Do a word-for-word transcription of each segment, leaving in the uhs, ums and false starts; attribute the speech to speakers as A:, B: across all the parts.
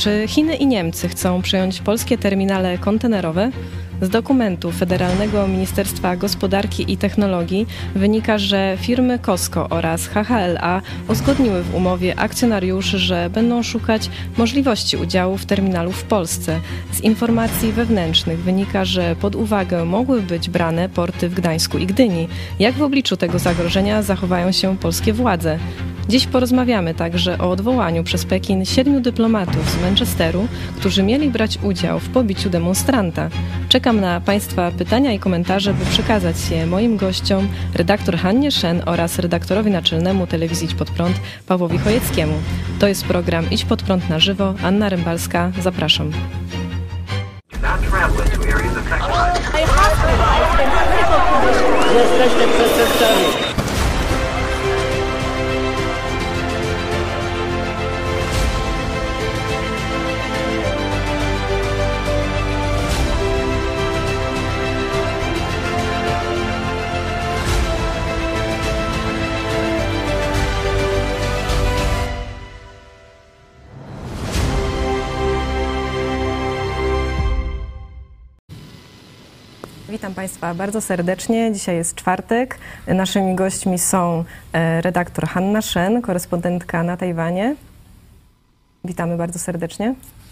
A: Czy Chiny i Niemcy chcą przejąć polskie terminale kontenerowe? Z dokumentu Federalnego Ministerstwa Gospodarki i Technologii wynika, że firmy Cosco oraz H H L A uzgodniły w umowie akcjonariuszy, że będą szukać możliwości udziału w terminalu w Polsce. Z informacji wewnętrznych wynika, że pod uwagę mogły być brane porty w Gdańsku i Gdyni. Jak w obliczu tego zagrożenia zachowają się polskie władze? Dziś porozmawiamy także o odwołaniu przez Pekin siedmiu dyplomatów z Manchesteru, którzy mieli brać udział w pobiciu demonstranta. Czekam na Państwa pytania i komentarze, by przekazać je moim gościom, redaktor Hannie Shen oraz redaktorowi naczelnemu telewizji Idź Pod Prąd Pawłowi Chojeckiemu. To jest program Idź Pod Prąd na żywo. Anna Rymbalska, zapraszam.
B: Jesteśmy przestępcami.
A: Witam Państwa bardzo serdecznie. Dzisiaj jest czwartek. Naszymi gośćmi są redaktor Hanna Shen, korespondentka na Tajwanie. Witamy bardzo serdecznie.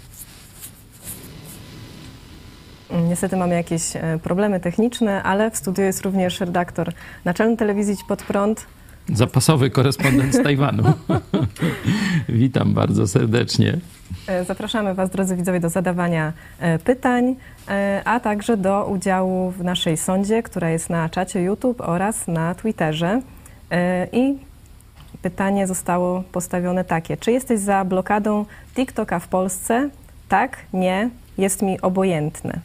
A: Niestety mamy jakieś problemy techniczne, ale w studiu jest również redaktor naczelny telewizji Idź Pod Prąd.
C: Zapasowy korespondent z Tajwanu. Witam bardzo serdecznie.
A: Zapraszamy Was, drodzy widzowie, do zadawania pytań, a także do udziału w naszej sondzie, która jest na czacie YouTube oraz na Twitterze. I pytanie zostało postawione takie. Czy jesteś za blokadą TikToka w Polsce? Tak, nie, jest mi obojętne.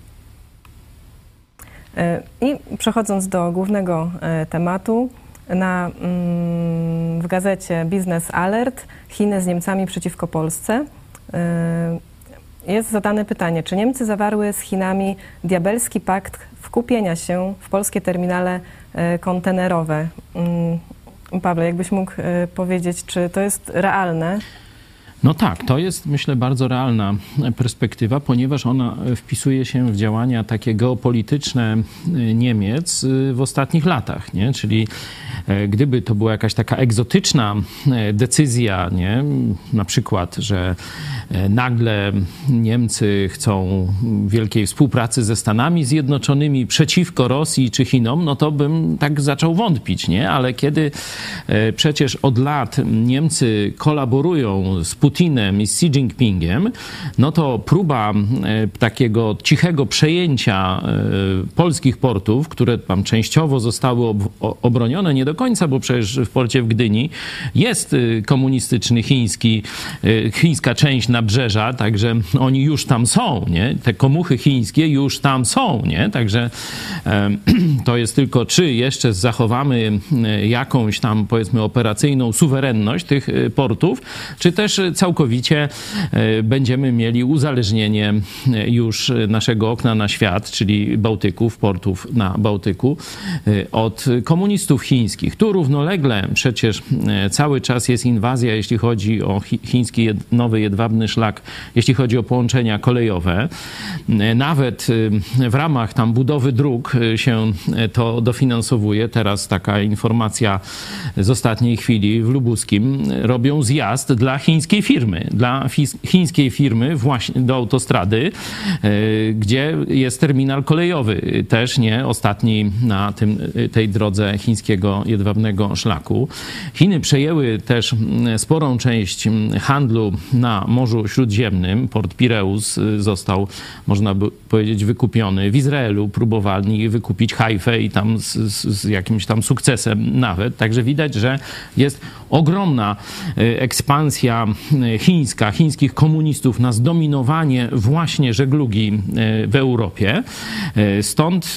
A: I przechodząc do głównego tematu, na, w gazecie Business Alert Chiny z Niemcami przeciwko Polsce jest zadane pytanie, czy Niemcy zawarły z Chinami diabelski pakt wkupienia się w polskie terminale kontenerowe? Pawle, jakbyś mógł powiedzieć, czy to jest realne?
C: No tak, to jest, myślę, bardzo realna perspektywa, ponieważ ona wpisuje się w działania takie geopolityczne Niemiec w ostatnich latach, nie? Czyli gdyby to była jakaś taka egzotyczna decyzja, nie? Na przykład, że nagle Niemcy chcą wielkiej współpracy ze Stanami Zjednoczonymi przeciwko Rosji czy Chinom, no to bym tak zaczął wątpić, nie? Ale kiedy przecież od lat Niemcy kolaborują z Putinem i z Xi Jinpingiem, no to próba takiego cichego przejęcia polskich portów, które tam częściowo zostały ob- obronione, nie do końca, bo przecież w porcie w Gdyni jest komunistyczny chiński, chińska część nabrzeża, także oni już tam są, nie? Te komuchy chińskie już tam są, nie? Także e, to jest tylko, czy jeszcze zachowamy jakąś tam, powiedzmy, operacyjną suwerenność tych portów, czy też całkowicie będziemy mieli uzależnienie już naszego okna na świat, czyli Bałtyków, portów na Bałtyku, od komunistów chińskich. Tu równolegle przecież cały czas jest inwazja, jeśli chodzi o chiński nowy jedwabny szlak, jeśli chodzi o połączenia kolejowe. Nawet w ramach tam budowy dróg się to dofinansowuje. Teraz taka informacja z ostatniej chwili w Lubuskim. Robią zjazd dla chińskiej firmy, dla chińskiej firmy właśnie do autostrady, gdzie jest terminal kolejowy, też nie ostatni na tym, tej drodze chińskiego jedwabnego szlaku. Chiny przejęły też sporą część handlu na Morzu Śródziemnym. Port Pireus został, można by powiedzieć, wykupiony. W Izraelu próbowali wykupić Hajfę i tam z, z, z jakimś tam sukcesem nawet. Także widać, że jest ogromna ekspansja chińska, chińskich komunistów na zdominowanie właśnie żeglugi w Europie. Stąd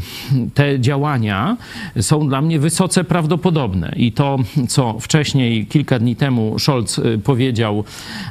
C: te działania są dla mnie wysoce prawdopodobne. I to, co wcześniej, kilka dni temu Scholz powiedział,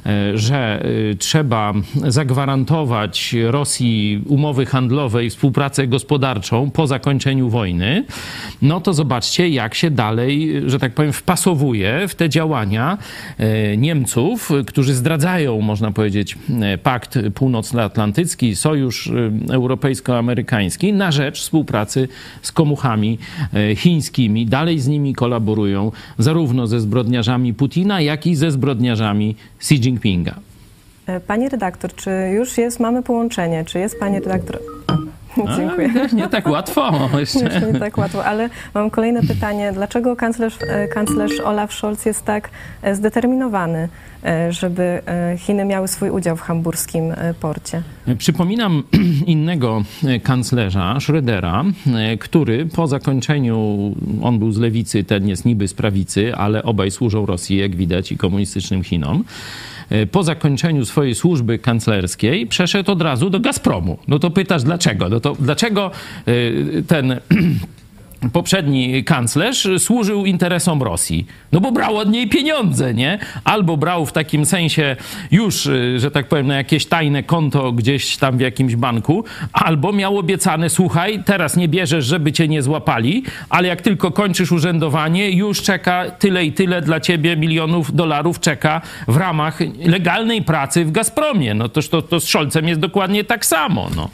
C: że trzeba zagwarantować Rosji umowy handlowe i współpracę gospodarczą po zakończeniu wojny, no to zobaczcie, jak się dalej, że tak powiem, wpasowuje się w te działania Niemców, którzy zdradzają, można powiedzieć, Pakt Północnoatlantycki, Sojusz Europejsko-Amerykański na rzecz współpracy z komuchami chińskimi. Dalej z nimi kolaborują zarówno ze zbrodniarzami Putina, jak i ze zbrodniarzami Xi Jinpinga.
A: Pani redaktor, czy już jest, mamy połączenie? Czy jest pani redaktor? A, dziękuję.
C: A, nie tak łatwo jeszcze.
A: Jeszcze nie tak łatwo, ale mam kolejne pytanie. Dlaczego kanclerz, kanclerz Olaf Scholz jest tak zdeterminowany, żeby Chiny miały swój udział w hamburskim porcie?
C: Przypominam innego kanclerza, Schrödera, który po zakończeniu, on był z lewicy, ten jest niby z prawicy, ale obaj służą Rosji, jak widać, i komunistycznym Chinom. Po zakończeniu swojej służby kanclerskiej przeszedł od razu do Gazpromu. No to pytasz dlaczego? No to dlaczego ten poprzedni kanclerz służył interesom Rosji? No bo brał od niej pieniądze, nie? Albo brał w takim sensie już, że tak powiem, na jakieś tajne konto gdzieś tam w jakimś banku, albo miał obiecane, słuchaj, teraz nie bierzesz, żeby cię nie złapali, ale jak tylko kończysz urzędowanie, już czeka tyle i tyle dla ciebie milionów dolarów czeka w ramach legalnej pracy w Gazpromie. No toż to, to z Scholzem jest dokładnie tak samo, no.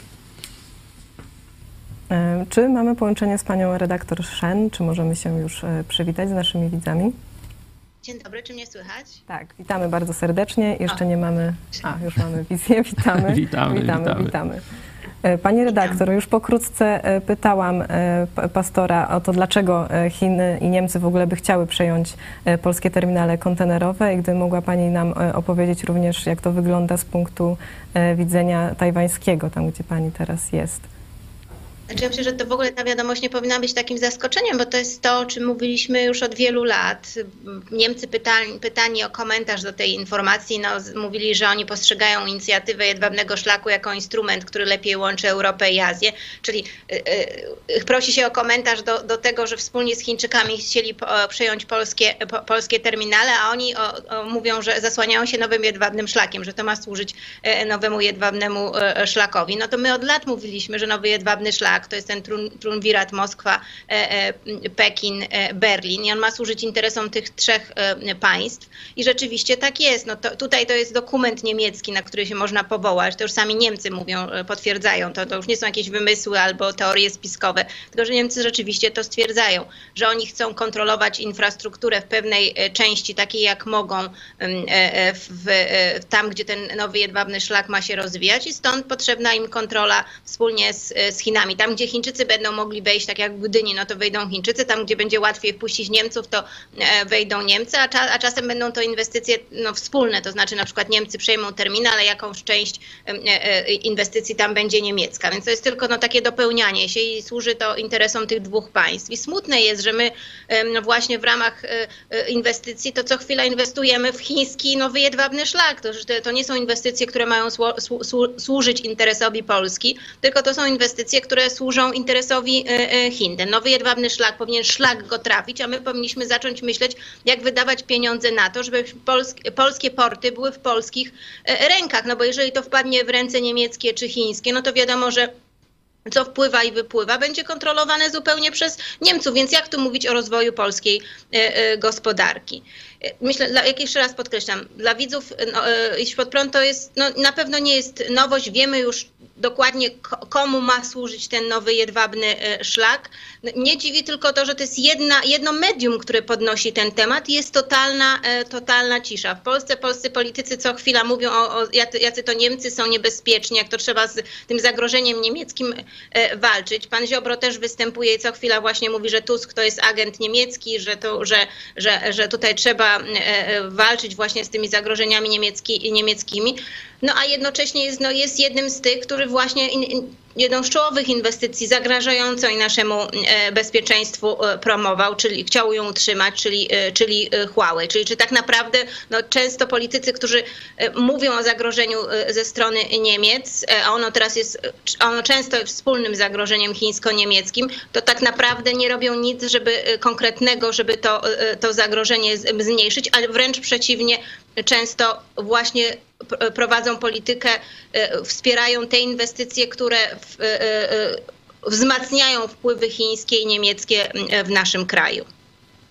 A: Czy mamy połączenie z panią redaktor Shen? Czy możemy się już przywitać z naszymi widzami?
B: Dzień dobry, czy mnie słychać?
A: Tak, witamy bardzo serdecznie. Jeszcze o. nie mamy... A, już mamy wizję. Witamy.
C: witamy,
A: witamy,
C: witamy.
A: witamy. Pani redaktor, już pokrótce pytałam pastora o to, dlaczego Chiny i Niemcy w ogóle by chciały przejąć polskie terminale kontenerowe i gdy mogła pani nam opowiedzieć również, jak to wygląda z punktu widzenia tajwańskiego, tam gdzie pani teraz jest.
B: Znaczy ja myślę, że to w ogóle ta wiadomość nie powinna być takim zaskoczeniem, bo to jest to, o czym mówiliśmy już od wielu lat. Niemcy pytani, pytani o komentarz do tej informacji, no, mówili, że oni postrzegają inicjatywę Jedwabnego Szlaku jako instrument, który lepiej łączy Europę i Azję. Czyli yy, yy, prosi się o komentarz do, do tego, że wspólnie z Chińczykami chcieli po, przejąć polskie, po, polskie terminale, a oni o, o, mówią, że zasłaniają się nowym Jedwabnym Szlakiem, że to ma służyć yy, nowemu Jedwabnemu yy, Szlakowi. No to my od lat mówiliśmy, że nowy Jedwabny Szlak to jest ten triumvirat Moskwa, Pekin, Berlin i on ma służyć interesom tych trzech państw i rzeczywiście tak jest. No to, tutaj to jest dokument niemiecki, na który się można powołać. To już sami Niemcy mówią, potwierdzają to. To już nie są jakieś wymysły albo teorie spiskowe, tylko że Niemcy rzeczywiście to stwierdzają, że oni chcą kontrolować infrastrukturę w pewnej części, takiej jak mogą w, w, tam, gdzie ten nowy Jedwabny Szlak ma się rozwijać i stąd potrzebna im kontrola wspólnie z, z Chinami. Tam, gdzie Chińczycy będą mogli wejść, tak jak w Gdyni, no to wejdą Chińczycy, tam gdzie będzie łatwiej wpuścić Niemców, to wejdą Niemcy, a, cza, a czasem będą to inwestycje no, wspólne, to znaczy na przykład Niemcy przejmą terminal, ale jakąś część inwestycji tam będzie niemiecka, więc to jest tylko no, takie dopełnianie się i służy to interesom tych dwóch państw. I smutne jest, że my no, właśnie w ramach inwestycji to co chwila inwestujemy w chiński nowy Jedwabny Szlak, to, to nie są inwestycje, które mają słu, słu, służyć interesowi Polski, tylko to są inwestycje, które służą interesowi Chin. Ten nowy Jedwabny Szlak powinien szlak go trafić, a my powinniśmy zacząć myśleć, jak wydawać pieniądze na to, żeby polskie, polskie porty były w polskich rękach. No bo jeżeli to wpadnie w ręce niemieckie czy chińskie, no to wiadomo, że co wpływa i wypływa, będzie kontrolowane zupełnie przez Niemców. Więc jak tu mówić o rozwoju polskiej y, y, gospodarki? Myślę, jak jeszcze raz podkreślam, dla widzów no, Idź Pod Prąd to jest, no, na pewno nie jest nowość. Wiemy już dokładnie, komu ma służyć ten nowy Jedwabny Szlak. Mnie dziwi tylko to, że to jest jedna, jedno medium, które podnosi ten temat i jest totalna, totalna cisza. W Polsce polscy politycy co chwila mówią, o, o jacy to Niemcy są niebezpieczni, jak to trzeba z tym zagrożeniem niemieckim walczyć. Pan Ziobro też występuje i co chwila właśnie mówi, że Tusk to jest agent niemiecki, że, to, że, że, że tutaj trzeba walczyć właśnie z tymi zagrożeniami niemiecki, niemieckimi. No a jednocześnie jest, no, jest jednym z tych, który właśnie in, in, jedną z czołowych inwestycji zagrażającą i naszemu e, bezpieczeństwu e, promował, czyli chciał ją utrzymać, czyli, e, czyli e, Huawei. Czyli czy tak naprawdę no, często politycy, którzy e, mówią o zagrożeniu e, ze strony Niemiec, e, a ono teraz jest, ono często jest wspólnym zagrożeniem chińsko-niemieckim, to tak naprawdę nie robią nic, żeby e, konkretnego, żeby to, e, to zagrożenie z, zmniejszyć, ale wręcz przeciwnie, często właśnie prowadzą politykę, wspierają te inwestycje, które w, wzmacniają wpływy chińskie i niemieckie w naszym kraju.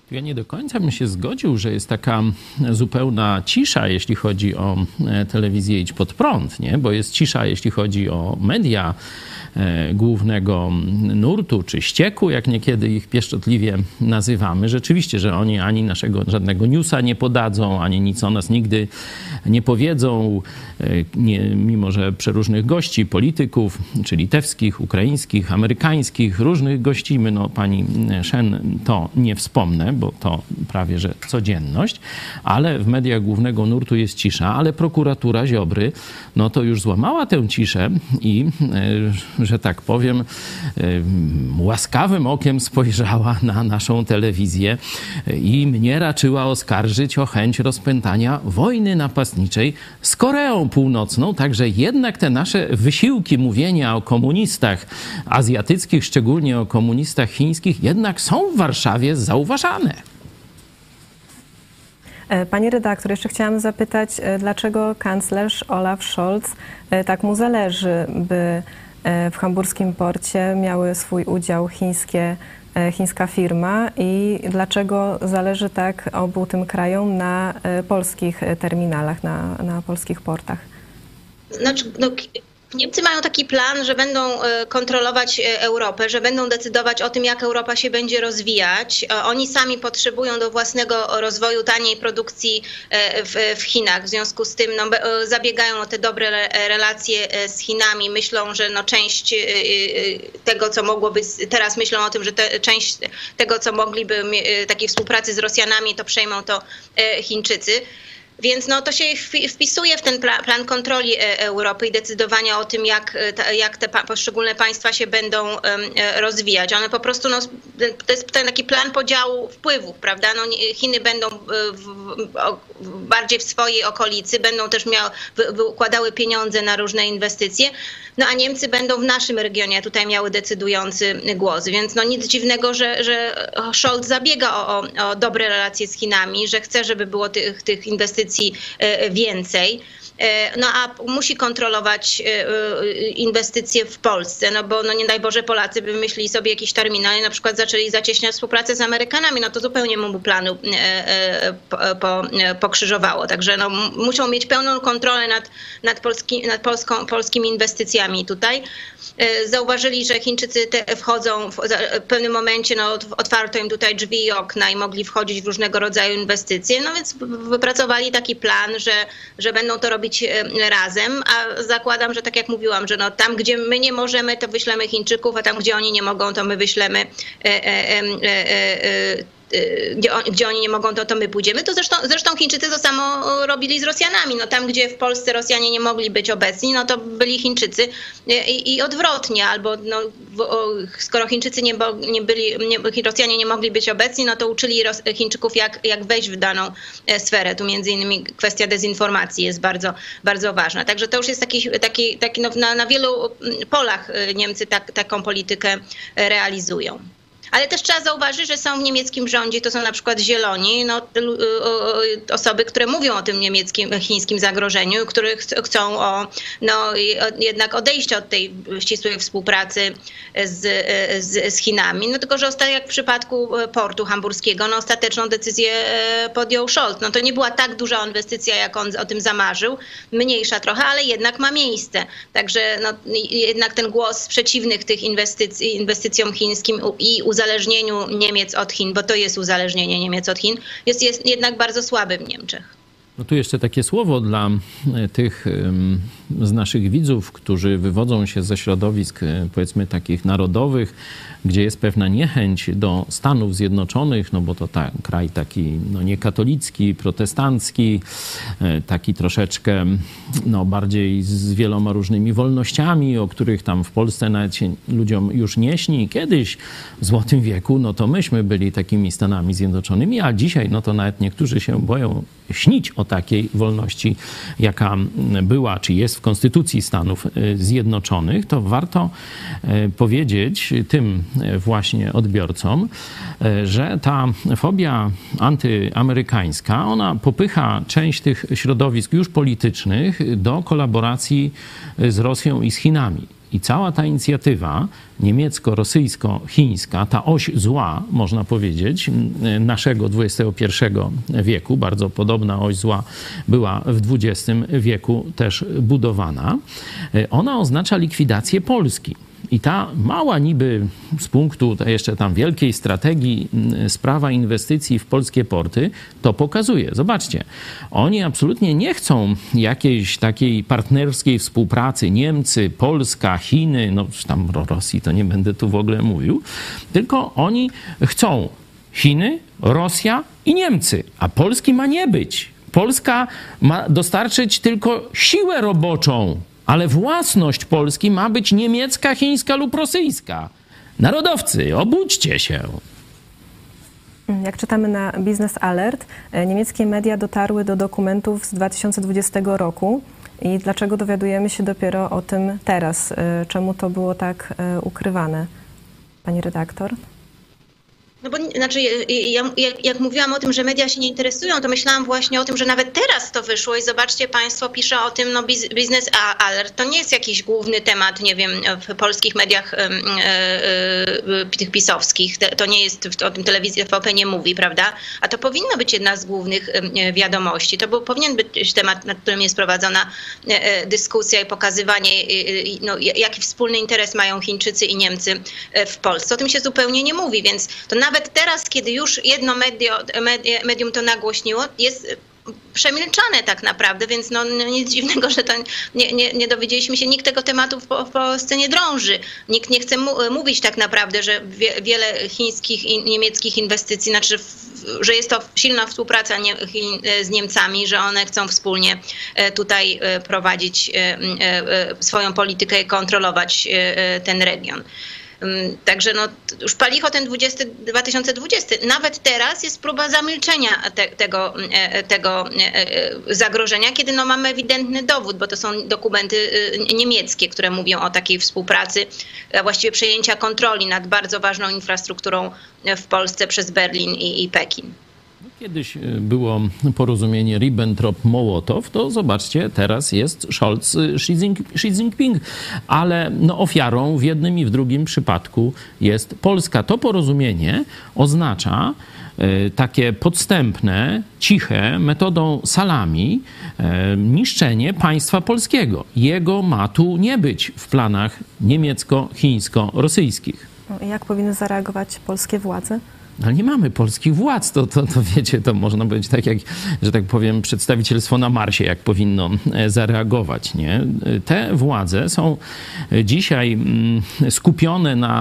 C: Ja nie do końca bym się zgodził, że jest taka zupełna cisza, jeśli chodzi o telewizję Idź Pod Prąd, nie? Bo jest cisza, jeśli chodzi o media głównego nurtu, czy ścieku, jak niekiedy ich pieszczotliwie nazywamy. Rzeczywiście, że oni ani naszego żadnego newsa nie podadzą, ani nic o nas nigdy nie powiedzą, nie, mimo że przeróżnych gości, polityków, czy litewskich, ukraińskich, amerykańskich, różnych gościmy. No pani Shen to nie wspomnę, bo to prawie że codzienność, ale w mediach głównego nurtu jest cisza, ale prokuratura Ziobry, no to już złamała tę ciszę i że tak powiem, łaskawym okiem spojrzała na naszą telewizję i mnie raczyła oskarżyć o chęć rozpętania wojny napastniczej z Koreą Północną. Także jednak te nasze wysiłki mówienia o komunistach azjatyckich, szczególnie o komunistach chińskich, jednak są w Warszawie zauważane.
A: Pani redaktor, jeszcze chciałam zapytać, dlaczego kanclerz Olaf Scholz tak mu zależy, by w hamburskim porcie miały swój udział chińskie, chińska firma i dlaczego zależy tak obu tym krajom na polskich terminalach, na, na polskich portach?
B: Znaczy, no, Niemcy mają taki plan, że będą kontrolować Europę, że będą decydować o tym, jak Europa się będzie rozwijać. Oni sami potrzebują do własnego rozwoju taniej produkcji w, w Chinach. W związku z tym no, zabiegają o te dobre relacje z Chinami. Myślą, że no, część tego, co mogłoby, teraz myślą o tym, że te, część tego, co mogliby takiej współpracy z Rosjanami, to przejmą to Chińczycy. Więc no, to się wpisuje w ten plan kontroli Europy i decydowania o tym, jak, jak te poszczególne państwa się będą rozwijać. One po prostu, no, to jest ten taki plan podziału wpływów, prawda? No, Chiny będą w, w, bardziej w swojej okolicy, będą też miały, wykładały pieniądze na różne inwestycje, no a Niemcy będą w naszym regionie tutaj miały decydujący głos. Więc no, nic dziwnego, że, że Scholz zabiega o, o dobre relacje z Chinami, że chce, żeby było tych, tych inwestycji więcej. No a musi kontrolować inwestycje w Polsce, no bo no nie daj Boże Polacy by wymyślili sobie jakiś terminal i na przykład zaczęli zacieśniać współpracę z Amerykanami, no to zupełnie mu planu po, po, pokrzyżowało. Także no, muszą mieć pełną kontrolę nad, nad, polski, nad polską, polskimi inwestycjami tutaj. Zauważyli, że Chińczycy te wchodzą w, w pewnym momencie, no, otwarto im tutaj drzwi i okna i mogli wchodzić w różnego rodzaju inwestycje, no więc wypracowali taki plan, że, że będą to robić razem, a zakładam, że tak jak mówiłam, że no, tam gdzie my nie możemy, to wyślemy Chińczyków, a tam gdzie oni nie mogą, to my wyślemy e, e, e, e, Gdzie, on, gdzie oni nie mogą, to, to my pójdziemy. To zresztą, zresztą Chińczycy to samo robili z Rosjanami. No tam, gdzie w Polsce Rosjanie nie mogli być obecni, no to byli Chińczycy i, i odwrotnie. Albo no, skoro Chińczycy nie, nie byli, nie, Rosjanie nie mogli być obecni, no to uczyli Ros, Chińczyków, jak, jak wejść w daną sferę. Tu między innymi kwestia dezinformacji jest bardzo, bardzo ważna. Także to już jest taki, taki, taki no, na, na wielu polach Niemcy tak, taką politykę realizują. Ale też trzeba zauważyć, że są w niemieckim rządzie, to są na przykład Zieloni, no, osoby, które mówią o tym niemieckim, chińskim zagrożeniu, które chcą o, no, jednak odejścia od tej ścisłej współpracy z, z, z Chinami. No tylko, że jak w przypadku portu hamburskiego, no, ostateczną decyzję podjął Scholz. No to nie była tak duża inwestycja, jak on o tym zamarzył, mniejsza trochę, ale jednak ma miejsce. Także no, jednak ten głos przeciwnych tych inwestycji, inwestycjom chińskim i uzależnieniu Niemiec od Chin, bo to jest uzależnienie Niemiec od Chin, jest, jest jednak bardzo słaby w Niemczech.
C: No tu jeszcze takie słowo dla tych z naszych widzów, którzy wywodzą się ze środowisk, powiedzmy, takich narodowych, gdzie jest pewna niechęć do Stanów Zjednoczonych, no bo to ta, kraj taki no, niekatolicki, protestancki, taki troszeczkę no, bardziej z wieloma różnymi wolnościami, o których tam w Polsce nawet się ludziom już nie śni. Kiedyś w Złotym Wieku, no to myśmy byli takimi Stanami Zjednoczonymi, a dzisiaj no to nawet niektórzy się boją śnić o takiej wolności, jaka była, czy jest w Konstytucji Stanów Zjednoczonych, to warto powiedzieć tym właśnie odbiorcom, że ta fobia antyamerykańska, ona popycha część tych środowisk już politycznych do kolaboracji z Rosją i z Chinami. I cała ta inicjatywa niemiecko-rosyjsko-chińska, ta oś zła, można powiedzieć, naszego dwudziestego pierwszego wieku, bardzo podobna oś zła była w dwudziestym wieku też budowana, ona oznacza likwidację Polski. I ta mała niby z punktu jeszcze tam wielkiej strategii sprawa inwestycji w polskie porty to pokazuje. Zobaczcie, oni absolutnie nie chcą jakiejś takiej partnerskiej współpracy Niemcy, Polska, Chiny, no tam o Rosji to nie będę tu w ogóle mówił, tylko oni chcą Chiny, Rosja i Niemcy, a Polski ma nie być. Polska ma dostarczyć tylko siłę roboczą, ale własność Polski ma być niemiecka, chińska lub rosyjska. Narodowcy, obudźcie się.
A: Jak czytamy na Business Alert, niemieckie media dotarły do dokumentów z dwa tysiące dwudziestego roku. I dlaczego dowiadujemy się dopiero o tym teraz? Czemu to było tak ukrywane? Pani redaktor?
B: No bo znaczy, ja, jak, jak mówiłam o tym, że media się nie interesują, to myślałam właśnie o tym, że nawet teraz to wyszło i zobaczcie państwo, pisze o tym, no Business Alert, to nie jest jakiś główny temat, nie wiem, w polskich mediach e, e, tych pisowskich, to nie jest, o tym telewizja T V P nie mówi, prawda? A to powinno być jedna z głównych wiadomości. To był, powinien być temat, nad którym jest prowadzona dyskusja i pokazywanie, no, jaki wspólny interes mają Chińczycy i Niemcy w Polsce. O tym się zupełnie nie mówi, więc to nawet teraz, kiedy już jedno medio, medium to nagłośniło, jest przemilczane tak naprawdę, więc no, nic dziwnego, że to nie, nie, nie dowiedzieliśmy się, nikt tego tematu w, w Polsce nie drąży. Nikt nie chce mu, mówić tak naprawdę, że wie, wiele chińskich i niemieckich inwestycji, znaczy, że jest to silna współpraca nie, Chin z Niemcami, że one chcą wspólnie tutaj prowadzić swoją politykę i kontrolować ten region. Także no, już palicho ten dwa tysiące dwudziesty. Nawet teraz jest próba zamilczenia te, tego, tego zagrożenia, kiedy no, mamy ewidentny dowód, bo to są dokumenty niemieckie, które mówią o takiej współpracy, a właściwie przejęcia kontroli nad bardzo ważną infrastrukturą w Polsce przez Berlin i, i Pekin.
C: Kiedyś było porozumienie Ribbentrop-Mołotow, to zobaczcie, teraz jest Scholz, Xi Jinping, ale no ofiarą w jednym i w drugim przypadku jest Polska. To porozumienie oznacza takie podstępne, ciche, metodą salami niszczenie państwa polskiego. Jego ma tu nie być w planach niemiecko-chińsko-rosyjskich.
A: Jak powinny zareagować polskie władze?
C: Ale nie mamy polskich władz, to, to, to wiecie, to można powiedzieć tak jak, że tak powiem, przedstawicielstwo na Marsie, jak powinno zareagować, nie? Te władze są dzisiaj skupione na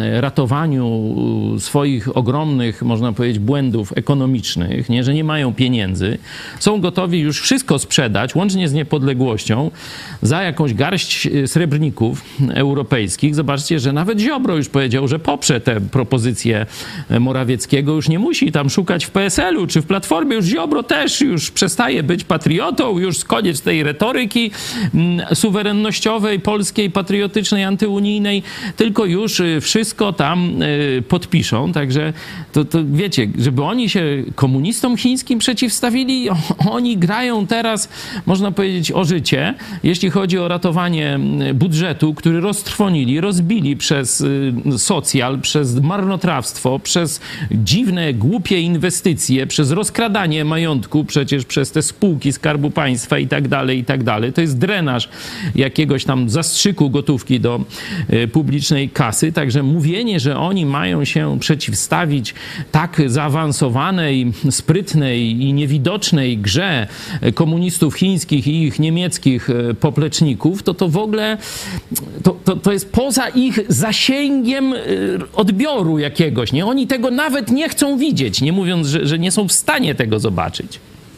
C: ratowaniu swoich ogromnych, można powiedzieć, błędów ekonomicznych, nie? Że nie mają pieniędzy, są gotowi już wszystko sprzedać, łącznie z niepodległością, za jakąś garść srebrników europejskich. Zobaczcie, że nawet Ziobro już powiedział, że poprze te propozycje Morawieckiego, już nie musi tam szukać w P S L u czy w Platformie, już Ziobro też już przestaje być patriotą, już koniec tej retoryki suwerennościowej, polskiej, patriotycznej, antyunijnej, tylko już wszystko tam podpiszą, także to, to wiecie, żeby oni się komunistom chińskim przeciwstawili, oni grają teraz, można powiedzieć, o życie, jeśli chodzi o ratowanie budżetu, który roztrwonili, rozbili przez socjal, przez marnotrawstwo, przez dziwne, głupie inwestycje, przez rozkradanie majątku, przecież przez te spółki Skarbu Państwa i tak dalej, i tak dalej. To jest drenaż jakiegoś tam zastrzyku gotówki do y, publicznej kasy. Także mówienie, że oni mają się przeciwstawić tak zaawansowanej, sprytnej i niewidocznej grze komunistów chińskich i ich niemieckich popleczników, to to w ogóle to, to, to jest poza ich zasięgiem odbioru jakiegoś, nie? Oni tego nawet nie chcą widzieć, nie mówiąc, że, że nie są w stanie tego zobaczyć.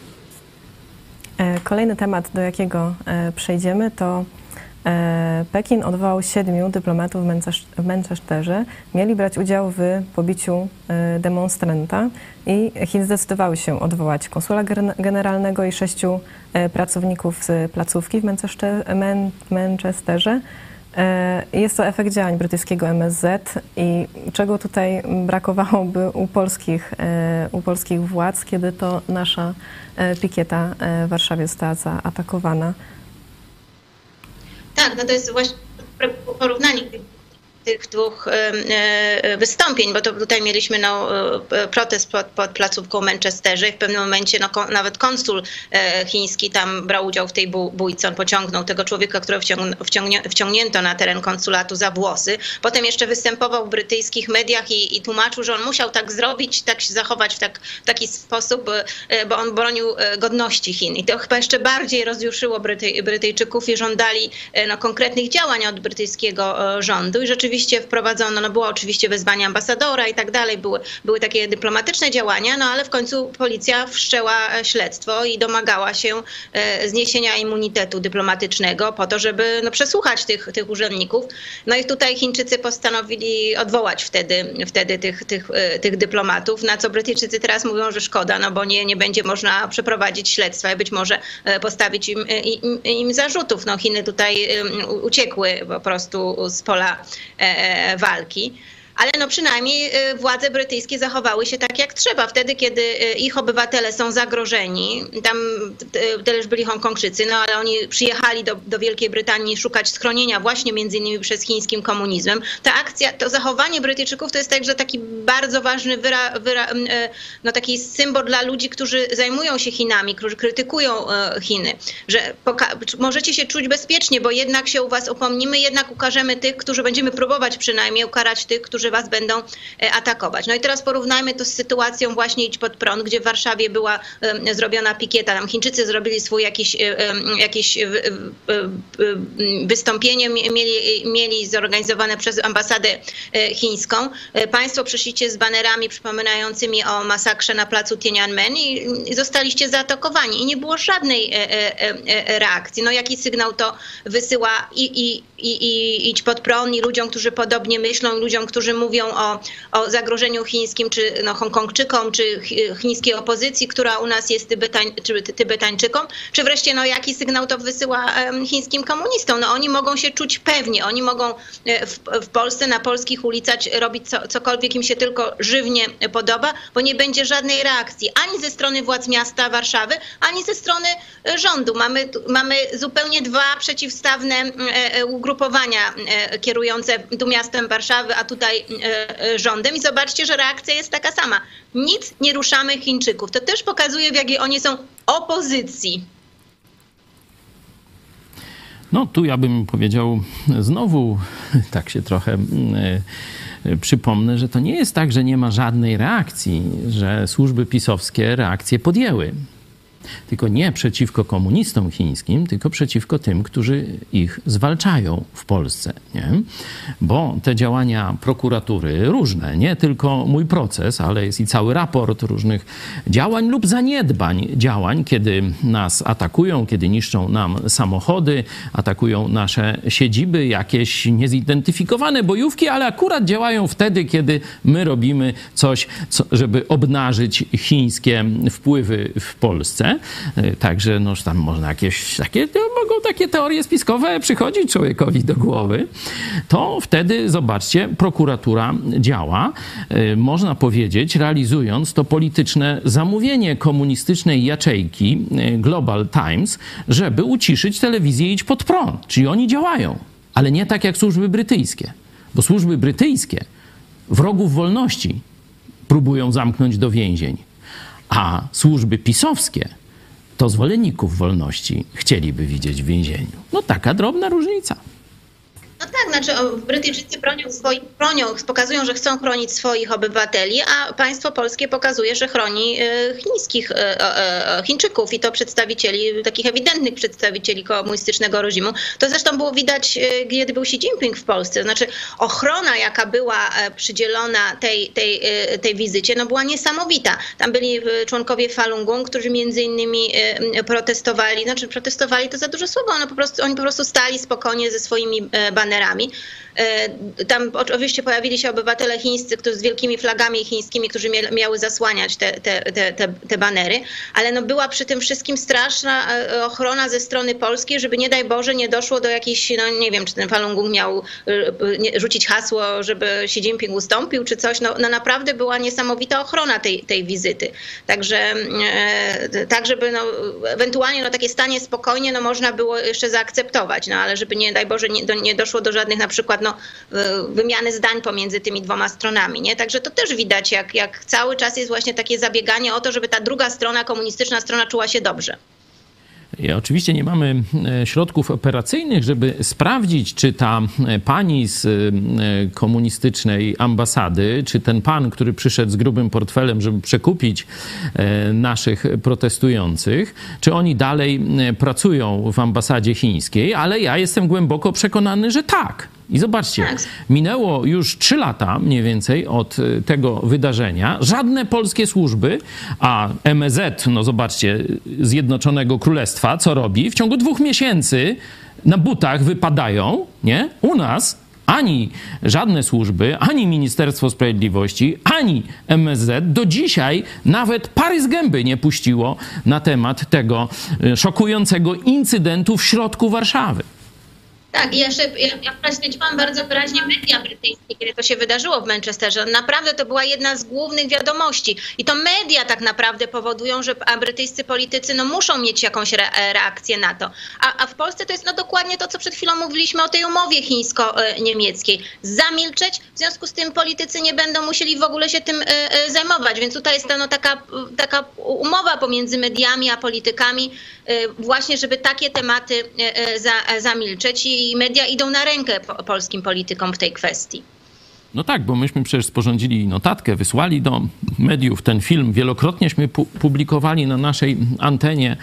A: Kolejny temat, do jakiego przejdziemy, to Pekin odwołał siedmiu dyplomatów w Manchesterze. Mieli brać udział w pobiciu demonstranta i Chiny zdecydowały się odwołać konsula generalnego i sześciu pracowników z placówki w Manchesterze. Jest to efekt działań brytyjskiego M S Z i czego tutaj brakowałoby u polskich, u polskich władz, kiedy to nasza pikieta w Warszawie została zaatakowana.
B: Tak, no to jest właśnie porównanie tych dwóch wystąpień, bo to tutaj mieliśmy no, protest pod, pod placówką w Manchesterze i w pewnym momencie no, nawet konsul chiński tam brał udział w tej bójce. On pociągnął tego człowieka, którego wciągnie, wciągnięto na teren konsulatu za włosy. Potem jeszcze występował w brytyjskich mediach i, i tłumaczył, że on musiał tak zrobić, tak się zachować w, tak, w taki sposób, bo on bronił godności Chin. I to chyba jeszcze bardziej rozjuszyło Brytyj, Brytyjczyków i żądali no, konkretnych działań od brytyjskiego rządu. I rzeczywiście wprowadzono, no było oczywiście wezwanie ambasadora i tak dalej, były, były takie dyplomatyczne działania, no ale w końcu policja wszczęła śledztwo i domagała się e, zniesienia immunitetu dyplomatycznego po to, żeby no, przesłuchać tych, tych urzędników. No i tutaj Chińczycy postanowili odwołać wtedy, wtedy tych, tych, e, tych dyplomatów, na co Brytyjczycy teraz mówią, że szkoda, no bo nie, nie będzie można przeprowadzić śledztwa i być może e, postawić im, im, im zarzutów. No Chiny tutaj e, uciekły po prostu z pola walki. Ale no przynajmniej władze brytyjskie zachowały się tak jak trzeba. Wtedy, kiedy ich obywatele są zagrożeni, tam też byli Hongkongczycy, no ale oni przyjechali do, do Wielkiej Brytanii szukać schronienia właśnie między innymi przed chińskim komunizmem. Ta akcja, to zachowanie Brytyjczyków to jest także taki bardzo ważny wyra, wyra, no taki symbol dla ludzi, którzy zajmują się Chinami, którzy krytykują Chiny, że możecie się czuć bezpiecznie, bo jednak się u was upomnimy, jednak ukażemy tych, którzy będziemy próbować przynajmniej ukarać tych, którzy was będą atakować. No i teraz porównajmy to z sytuacją właśnie Idź Pod Prąd, gdzie w Warszawie była um, zrobiona pikieta. Tam Chińczycy zrobili swój jakiś, um, jakieś um, wystąpienie, mieli, mieli zorganizowane przez ambasadę chińską. Państwo przyszliście z banerami przypominającymi o masakrze na placu Tiananmen i, i zostaliście zaatakowani. I nie było żadnej e, e, reakcji. No jaki sygnał to wysyła i, i, i, i Idź Pod Prąd i ludziom, którzy podobnie myślą, ludziom, którzy mówią o, o zagrożeniu chińskim, czy no, Hongkongczykom, czy chińskiej opozycji, która u nas jest Tybetań, czy Tybetańczykom, czy wreszcie no, jaki sygnał to wysyła um, chińskim komunistom. No, oni mogą się czuć pewnie, oni mogą w, w Polsce, na polskich ulicach robić co, cokolwiek im się tylko żywnie podoba, bo nie będzie żadnej reakcji ani ze strony władz miasta Warszawy, ani ze strony rządu. Mamy, mamy zupełnie dwa przeciwstawne e, ugrupowania e, kierujące tu miastem Warszawy, a tutaj e, rządem i zobaczcie, że reakcja jest taka sama. Nic nie ruszamy Chińczyków. To też pokazuje, w jakiej oni są opozycji.
C: No tu ja bym powiedział znowu, tak się trochę e, przypomnę, że to nie jest tak, że nie ma żadnej reakcji, że służby pisowskie reakcje podjęły. Tylko nie przeciwko komunistom chińskim, tylko przeciwko tym, którzy ich zwalczają w Polsce. Nie? Bo te działania prokuratury różne, nie tylko mój proces, ale jest i cały raport różnych działań lub zaniedbań działań, kiedy nas atakują, kiedy niszczą nam samochody, atakują nasze siedziby, jakieś niezidentyfikowane bojówki, ale akurat działają wtedy, kiedy my robimy coś, co, żeby obnażyć chińskie wpływy w Polsce. Także no, tam można jakieś takie, mogą takie teorie spiskowe przychodzić człowiekowi do głowy. To wtedy, zobaczcie, prokuratura działa, można powiedzieć, realizując to polityczne zamówienie komunistycznej jaczejki Global Times, żeby uciszyć telewizję Idź Pod Prąd. Czyli oni działają, ale nie tak jak służby brytyjskie. Bo służby brytyjskie wrogów wolności próbują zamknąć do więzień, a służby pisowskie to zwolenników wolności chcieliby widzieć w więzieniu. No taka drobna różnica.
B: No tak, znaczy o, Brytyjczycy bronią swoich, bronią, pokazują, że chcą chronić swoich obywateli, a państwo polskie pokazuje, że chroni e, chińskich e, e, Chińczyków i to przedstawicieli, takich ewidentnych przedstawicieli komunistycznego reżimu. To zresztą było widać, e, kiedy był Xi Jinping w Polsce. Znaczy ochrona, jaka była e, przydzielona tej, tej, e, tej wizycie, no była niesamowita. Tam byli e, członkowie Falun Gong, którzy między innymi e, protestowali, znaczy protestowali to za dużo słowa, one po prostu, oni po prostu stali spokojnie ze swoimi e, banerami. Tam oczywiście pojawili się obywatele chińscy, którzy z wielkimi flagami chińskimi, którzy miały zasłaniać te, te, te, te banery, ale no była przy tym wszystkim straszna ochrona ze strony polskiej, żeby nie daj Boże nie doszło do jakiejś, no nie wiem, czy ten Falun Gong miał rzucić hasło, żeby Xi Jinping ustąpił, czy coś. No, no naprawdę była niesamowita ochrona tej, tej wizyty. Także tak, żeby no, ewentualnie no, takie stanie spokojnie no, można było jeszcze zaakceptować, no ale żeby nie daj Boże nie, do, nie doszło do żadnych żadnych na przykład no, wymiany zdań pomiędzy tymi dwoma stronami. Nie? Także to też widać, jak, jak cały czas jest właśnie takie zabieganie o to, żeby ta druga strona, komunistyczna strona czuła się dobrze.
C: Ja, oczywiście nie mamy środków operacyjnych, żeby sprawdzić, czy ta pani z komunistycznej ambasady, czy ten pan, który przyszedł z grubym portfelem, żeby przekupić naszych protestujących, czy oni dalej pracują w ambasadzie chińskiej, ale ja jestem głęboko przekonany, że tak. I zobaczcie, minęło już trzy lata mniej więcej od tego wydarzenia. Żadne polskie służby, a M S Z, no zobaczcie, Zjednoczonego Królestwa, co robi? W ciągu dwóch miesięcy na butach wypadają, nie? U nas ani żadne służby, ani Ministerstwo Sprawiedliwości, ani M S Z do dzisiaj nawet pary z gęby nie puściło na temat tego szokującego incydentu w środku Warszawy.
B: Tak, i ja, ja, ja śledziłam bardzo wyraźnie media brytyjskie, kiedy to się wydarzyło w Manchesterze. Naprawdę to była jedna z głównych wiadomości. I to media tak naprawdę powodują, że brytyjscy politycy no, muszą mieć jakąś re, reakcję na to. A, a w Polsce to jest no, dokładnie to, co przed chwilą mówiliśmy o tej umowie chińsko-niemieckiej. Zamilczeć, w związku z tym politycy nie będą musieli w ogóle się tym y, y, zajmować. Więc tutaj jest no, taka, taka umowa pomiędzy mediami a politykami, y, właśnie żeby takie tematy y, y, za, zamilczeć. I i media idą na rękę po, polskim politykom w tej kwestii.
C: No tak, bo myśmy przecież sporządzili notatkę, wysłali do mediów ten film, wielokrotnieśmy pu- publikowali na naszej antenie,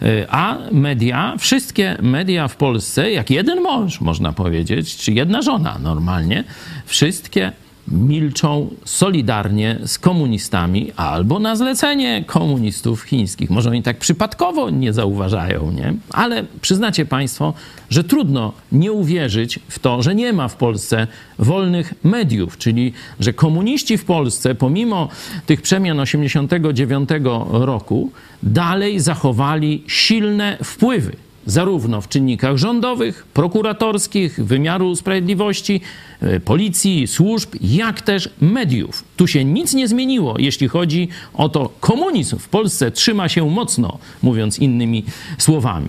C: a media, wszystkie media w Polsce, jak jeden mąż, można powiedzieć, czy jedna żona normalnie, wszystkie milczą solidarnie z komunistami albo na zlecenie komunistów chińskich. Może oni tak przypadkowo nie zauważają, nie? Ale przyznacie państwo, że trudno nie uwierzyć w to, że nie ma w Polsce wolnych mediów, czyli że komuniści w Polsce, pomimo tych przemian osiemdziesiątego dziewiątego roku, dalej zachowali silne wpływy. Zarówno w czynnikach rządowych, prokuratorskich, wymiaru sprawiedliwości, policji, służb, jak też mediów. Tu się nic nie zmieniło, jeśli chodzi o to, komunizm w Polsce trzyma się mocno, mówiąc innymi słowami.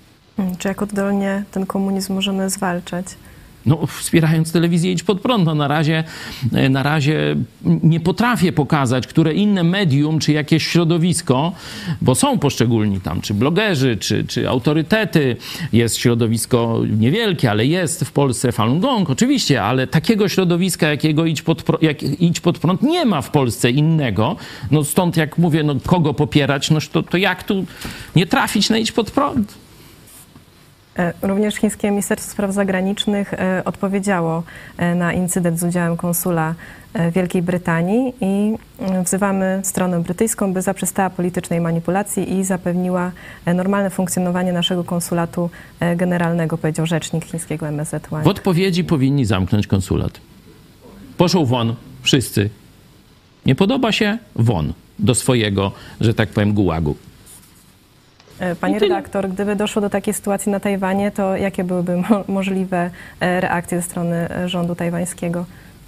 A: Czy jak oddolnie ten komunizm możemy zwalczać?
C: No, wspierając telewizję Idź Pod Prąd, no na razie, na razie nie potrafię pokazać, które inne medium, czy jakieś środowisko, bo są poszczególni tam, czy blogerzy, czy, czy autorytety, jest środowisko niewielkie, ale jest w Polsce Falun Gong, oczywiście, ale takiego środowiska, jakiego Idź Pod, jak Idź Pod Prąd, nie ma w Polsce innego. No stąd jak mówię, no kogo popierać, no to, to jak tu nie trafić na Idź Pod Prąd?
A: Również chińskie Ministerstwo Spraw Zagranicznych odpowiedziało na incydent z udziałem konsula Wielkiej Brytanii i wzywamy stronę brytyjską, by zaprzestała politycznej manipulacji i zapewniła normalne funkcjonowanie naszego konsulatu generalnego, powiedział rzecznik chińskiego M S Z.
C: W odpowiedzi powinni zamknąć konsulat. Poszło won, wszyscy. Nie podoba się? Won. Do swojego, że tak powiem, gułagu.
A: Pani redaktor, gdyby doszło do takiej sytuacji na Tajwanie, to jakie byłyby mo- możliwe reakcje ze strony rządu tajwańskiego?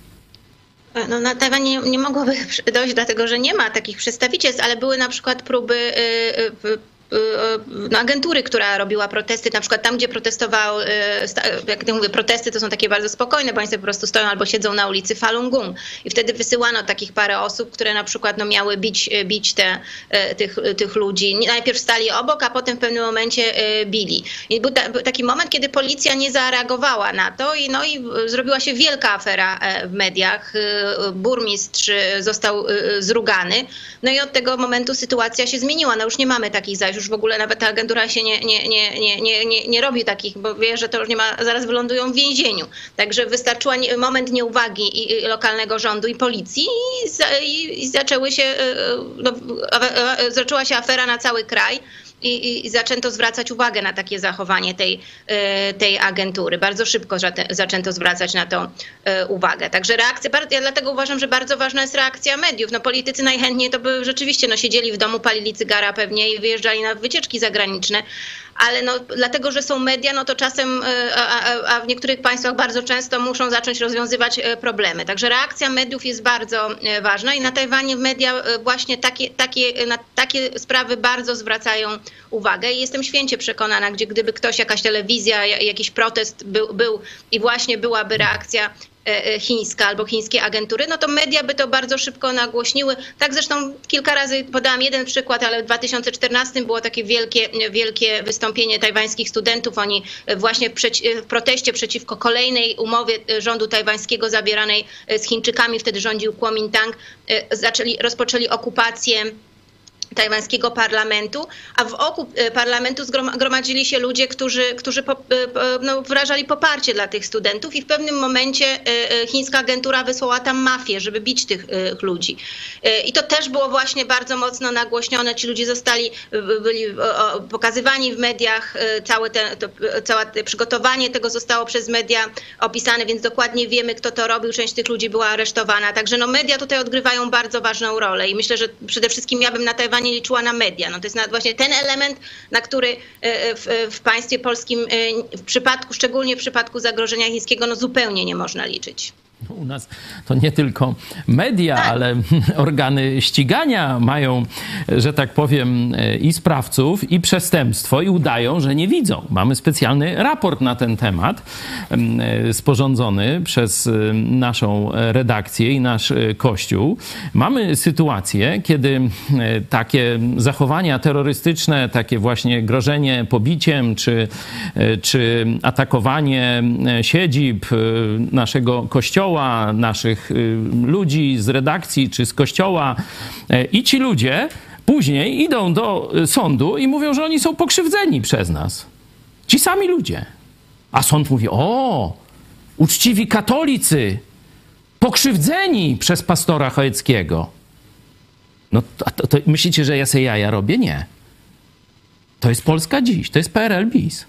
B: No, na Tajwanie nie, nie mogłoby dojść, dlatego że nie ma takich przedstawicielstw, ale były na przykład próby yy, yy, no, agentury, która robiła protesty, na przykład tam, gdzie protestował, jak ja mówię, protesty to są takie bardzo spokojne, bo oni sobie po prostu stoją albo siedzą na ulicy Falun Gong i wtedy wysyłano takich parę osób, które na przykład no, miały bić, bić te, tych, tych ludzi. Najpierw stali obok, a potem w pewnym momencie bili. I był, ta, był taki moment, kiedy policja nie zareagowała na to i, no, i zrobiła się wielka afera w mediach. Burmistrz został zrugany. No i od tego momentu sytuacja się zmieniła. No już nie mamy takich zajść. Już w ogóle nawet ta agentura się nie, nie, nie, nie, nie, nie, nie robi takich, bo wie, że to już nie ma, zaraz wylądują w więzieniu. Także wystarczyła nie, moment nieuwagi i, i lokalnego rządu i policji i, za, i, i zaczęły się, no, a, a, zaczęła się afera na cały kraj. I, i zaczęto zwracać uwagę na takie zachowanie tej, tej agentury. Bardzo szybko zaczęto zwracać na to uwagę. Także reakcja, ja dlatego uważam, że bardzo ważna jest reakcja mediów. No politycy najchętniej to by rzeczywiście no, siedzieli w domu, palili cygara pewnie i wyjeżdżali na wycieczki zagraniczne, ale no, dlatego, że są media, no to czasem, a, a, a w niektórych państwach bardzo często muszą zacząć rozwiązywać problemy. Także reakcja mediów jest bardzo ważna i na Tajwanie media właśnie takie, takie, na takie sprawy bardzo zwracają uwagę i jestem święcie przekonana, gdzie gdyby ktoś, jakaś telewizja, jakiś protest był, był i właśnie byłaby reakcja chińska albo chińskie agentury, no to media by to bardzo szybko nagłośniły. Tak zresztą kilka razy podałam jeden przykład, ale w dwa tysiące czternastym było takie wielkie, wielkie wystąpienie tajwańskich studentów. Oni właśnie w, w proteście przeciwko kolejnej umowie rządu tajwańskiego zawieranej z Chińczykami, wtedy rządził Kuomintang, zaczęli, rozpoczęli okupację tajwańskiego parlamentu, a wokół parlamentu zgromadzili się ludzie, którzy, którzy no, wyrażali poparcie dla tych studentów i w pewnym momencie chińska agentura wysłała tam mafię, żeby bić tych ludzi. I to też było właśnie bardzo mocno nagłośnione. Ci ludzie zostali, byli pokazywani w mediach, całe te, to, całe te przygotowanie tego zostało przez media opisane, więc dokładnie wiemy, kto to robił. Część tych ludzi była aresztowana. Także no, media tutaj odgrywają bardzo ważną rolę i myślę, że przede wszystkim ja bym na Tajwanie nie liczyła na media. No to jest właśnie ten element, na który w, w państwie polskim w przypadku, szczególnie w przypadku zagrożenia chińskiego, no zupełnie nie można liczyć.
C: U nas to nie tylko media, tak, ale organy ścigania mają, że tak powiem, i sprawców, i przestępstwo i udają, że nie widzą. Mamy specjalny raport na ten temat sporządzony przez naszą redakcję i nasz Kościół. Mamy sytuację, kiedy takie zachowania terrorystyczne, takie właśnie grożenie pobiciem, czy, czy atakowanie siedzib naszego Kościoła, naszych ludzi z redakcji czy z kościoła i ci ludzie później idą do sądu i mówią, że oni są pokrzywdzeni przez nas. Ci sami ludzie. A sąd mówi, o, uczciwi katolicy, pokrzywdzeni przez pastora Chojeckiego. No to, to, to myślicie, że ja se jaja robię? Nie. To jest Polska dziś, to jest P R L bis.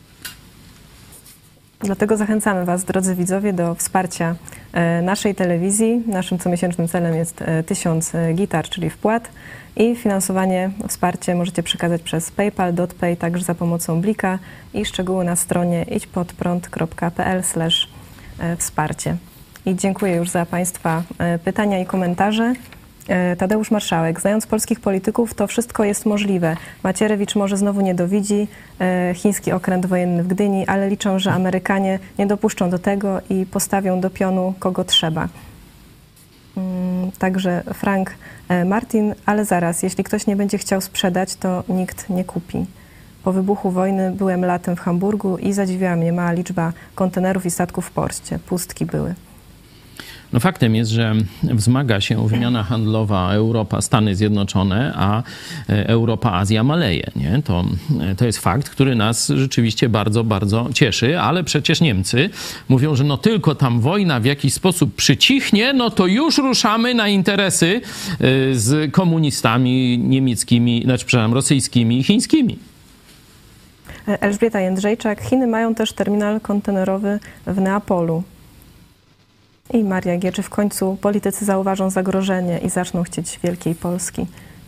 A: Dlatego zachęcamy Was, drodzy widzowie, do wsparcia naszej telewizji. Naszym comiesięcznym celem jest tysiąc gitar, czyli wpłat, i finansowanie, wsparcie możecie przekazać przez PayPal, DotPay, także za pomocą Blika, i szczegóły na stronie idźpodprąd kropka p l slash wsparcie. I dziękuję już za Państwa pytania i komentarze. Tadeusz Marszałek. Znając polskich polityków, to wszystko jest możliwe. Macierewicz może znowu nie dowidzi, chiński okręt wojenny w Gdyni, ale liczą, że Amerykanie nie dopuszczą do tego i postawią do pionu kogo trzeba. Także Frank Martin, ale zaraz, jeśli ktoś nie będzie chciał sprzedać, to nikt nie kupi. Po wybuchu wojny byłem latem w Hamburgu i zadziwiła mnie mała liczba kontenerów i statków w porcie. Pustki były.
C: No faktem jest, że wzmaga się wymiana handlowa Europa, Stany Zjednoczone, a Europa, Azja maleje. Nie? To, to jest fakt, który nas rzeczywiście bardzo, bardzo cieszy, ale przecież Niemcy mówią, że no tylko tam wojna w jakiś sposób przycichnie, no to już ruszamy na interesy z komunistami niemieckimi, znaczy przepraszam, rosyjskimi i chińskimi.
A: Elżbieta Jędrzejczak. Chiny mają też terminal kontenerowy w Neapolu. I Maria G. Czy w końcu politycy zauważą zagrożenie i zaczną chcieć wielkiej Polski?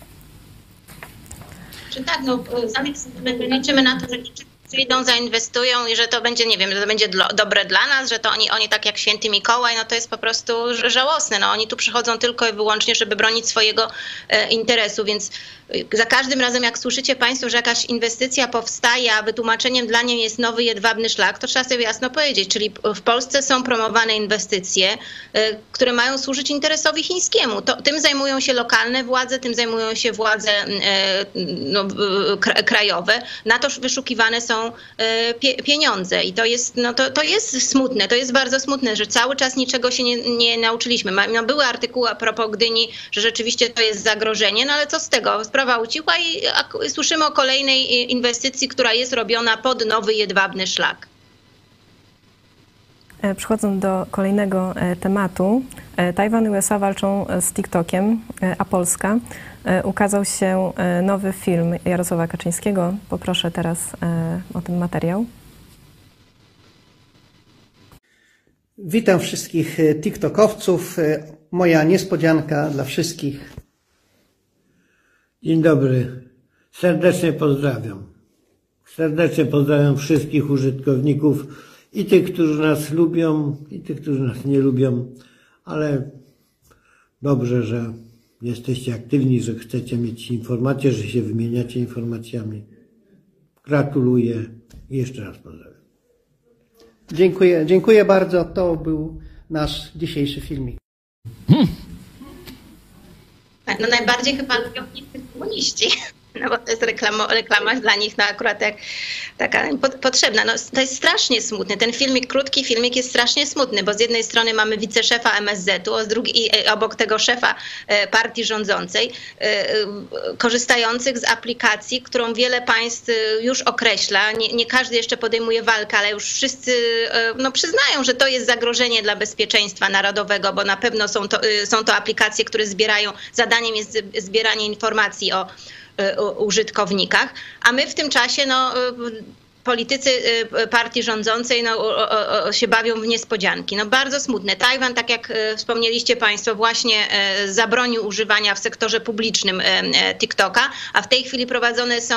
B: Czy tak, no liczymy na to, że przyjdą, zainwestują i że to będzie, nie wiem, że to będzie dobre dla nas, że to oni, oni tak jak święty Mikołaj, no to jest po prostu żałosne. No oni tu przychodzą tylko i wyłącznie, żeby bronić swojego e, interesu, więc za każdym razem, jak słyszycie Państwo, że jakaś inwestycja powstaje, a wytłumaczeniem dla niej jest nowy jedwabny szlak, to trzeba sobie jasno powiedzieć. Czyli w Polsce są promowane inwestycje, które mają służyć interesowi chińskiemu. To, tym zajmują się lokalne władze, tym zajmują się władze no, krajowe. Na to wyszukiwane są pie, pieniądze. I to jest, no, to, to jest smutne, to jest bardzo smutne, że cały czas niczego się nie, nie nauczyliśmy. No, były artykuły a propos Gdyni, że rzeczywiście to jest zagrożenie, no ale co z tego? Sprawa ucichła i słyszymy o kolejnej inwestycji, która jest robiona pod nowy jedwabny szlak.
A: Przechodząc do kolejnego tematu. Tajwan i U S A walczą z TikTokiem, a Polska. Ukazał się nowy film Jarosława Kaczyńskiego. Poproszę teraz o ten materiał.
D: Witam wszystkich TikTokowców. Moja niespodzianka dla wszystkich.
E: Dzień dobry. Serdecznie pozdrawiam. Serdecznie pozdrawiam wszystkich użytkowników, i tych, którzy nas lubią, i tych, którzy nas nie lubią, ale dobrze, że jesteście aktywni, że chcecie mieć informacje, że się wymieniacie informacjami. Gratuluję i jeszcze raz pozdrawiam.
D: Dziękuję, dziękuję bardzo. To był nasz dzisiejszy filmik. Hmm.
B: No najbardziej chyba lubią komuniści. No bo to jest reklama, reklama dla nich no akurat jak, taka potrzebna. No, to jest strasznie smutny. Ten filmik, krótki filmik jest strasznie smutny, bo z jednej strony mamy wiceszefa M S Z-u, a z drugiej obok tego szefa partii rządzącej, korzystających z aplikacji, którą wiele państw już określa. Nie, nie każdy jeszcze podejmuje walkę, ale już wszyscy no, przyznają, że to jest zagrożenie dla bezpieczeństwa narodowego, bo na pewno są to, są to aplikacje, które zbierają, zadaniem jest zbieranie informacji o użytkownikach, a my w tym czasie no, politycy partii rządzącej no, o, o, o, się bawią w niespodzianki. No, bardzo smutne. Tajwan, tak jak wspomnieliście Państwo, właśnie zabronił używania w sektorze publicznym TikToka, a w tej chwili prowadzone są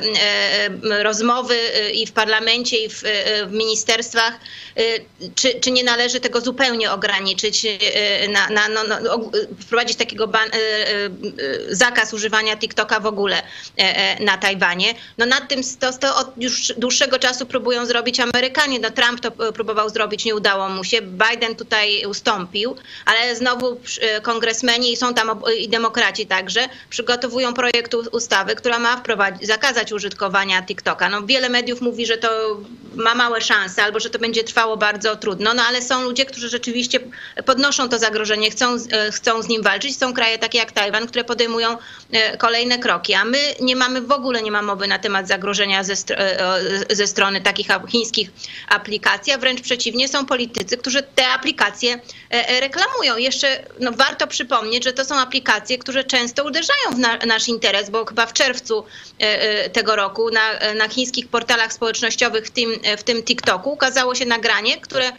B: rozmowy i w parlamencie, i w, w ministerstwach, czy, czy nie należy tego zupełnie ograniczyć, na, na, no, no, wprowadzić takiego ban, zakaz używania TikToka w ogóle na Tajwanie. No nad tym to, to od już dłuższego czasu próbują zrobić Amerykanie. No Trump to próbował zrobić, nie udało mu się. Biden tutaj ustąpił, ale znowu kongresmeni i są tam i demokraci także przygotowują projekt ustawy, która ma wprowadzić, zakazać użytkowania TikToka. No wiele mediów mówi, że to ma małe szanse albo że to będzie trwało bardzo trudno, no ale są ludzie, którzy rzeczywiście podnoszą to zagrożenie, chcą, chcą z nim walczyć. Są kraje takie jak Tajwan, które podejmują kolejne kroki, a my nie mamy w ogóle nie ma mowy na temat zagrożenia ze, ze strony takich chińskich aplikacji, a wręcz przeciwnie, są politycy, którzy te aplikacje reklamują. Jeszcze no, warto przypomnieć, że to są aplikacje, które często uderzają w na, nasz interes, bo chyba w czerwcu tego roku na, na chińskich portalach społecznościowych, w tym, w tym TikToku, ukazało się nagranie, które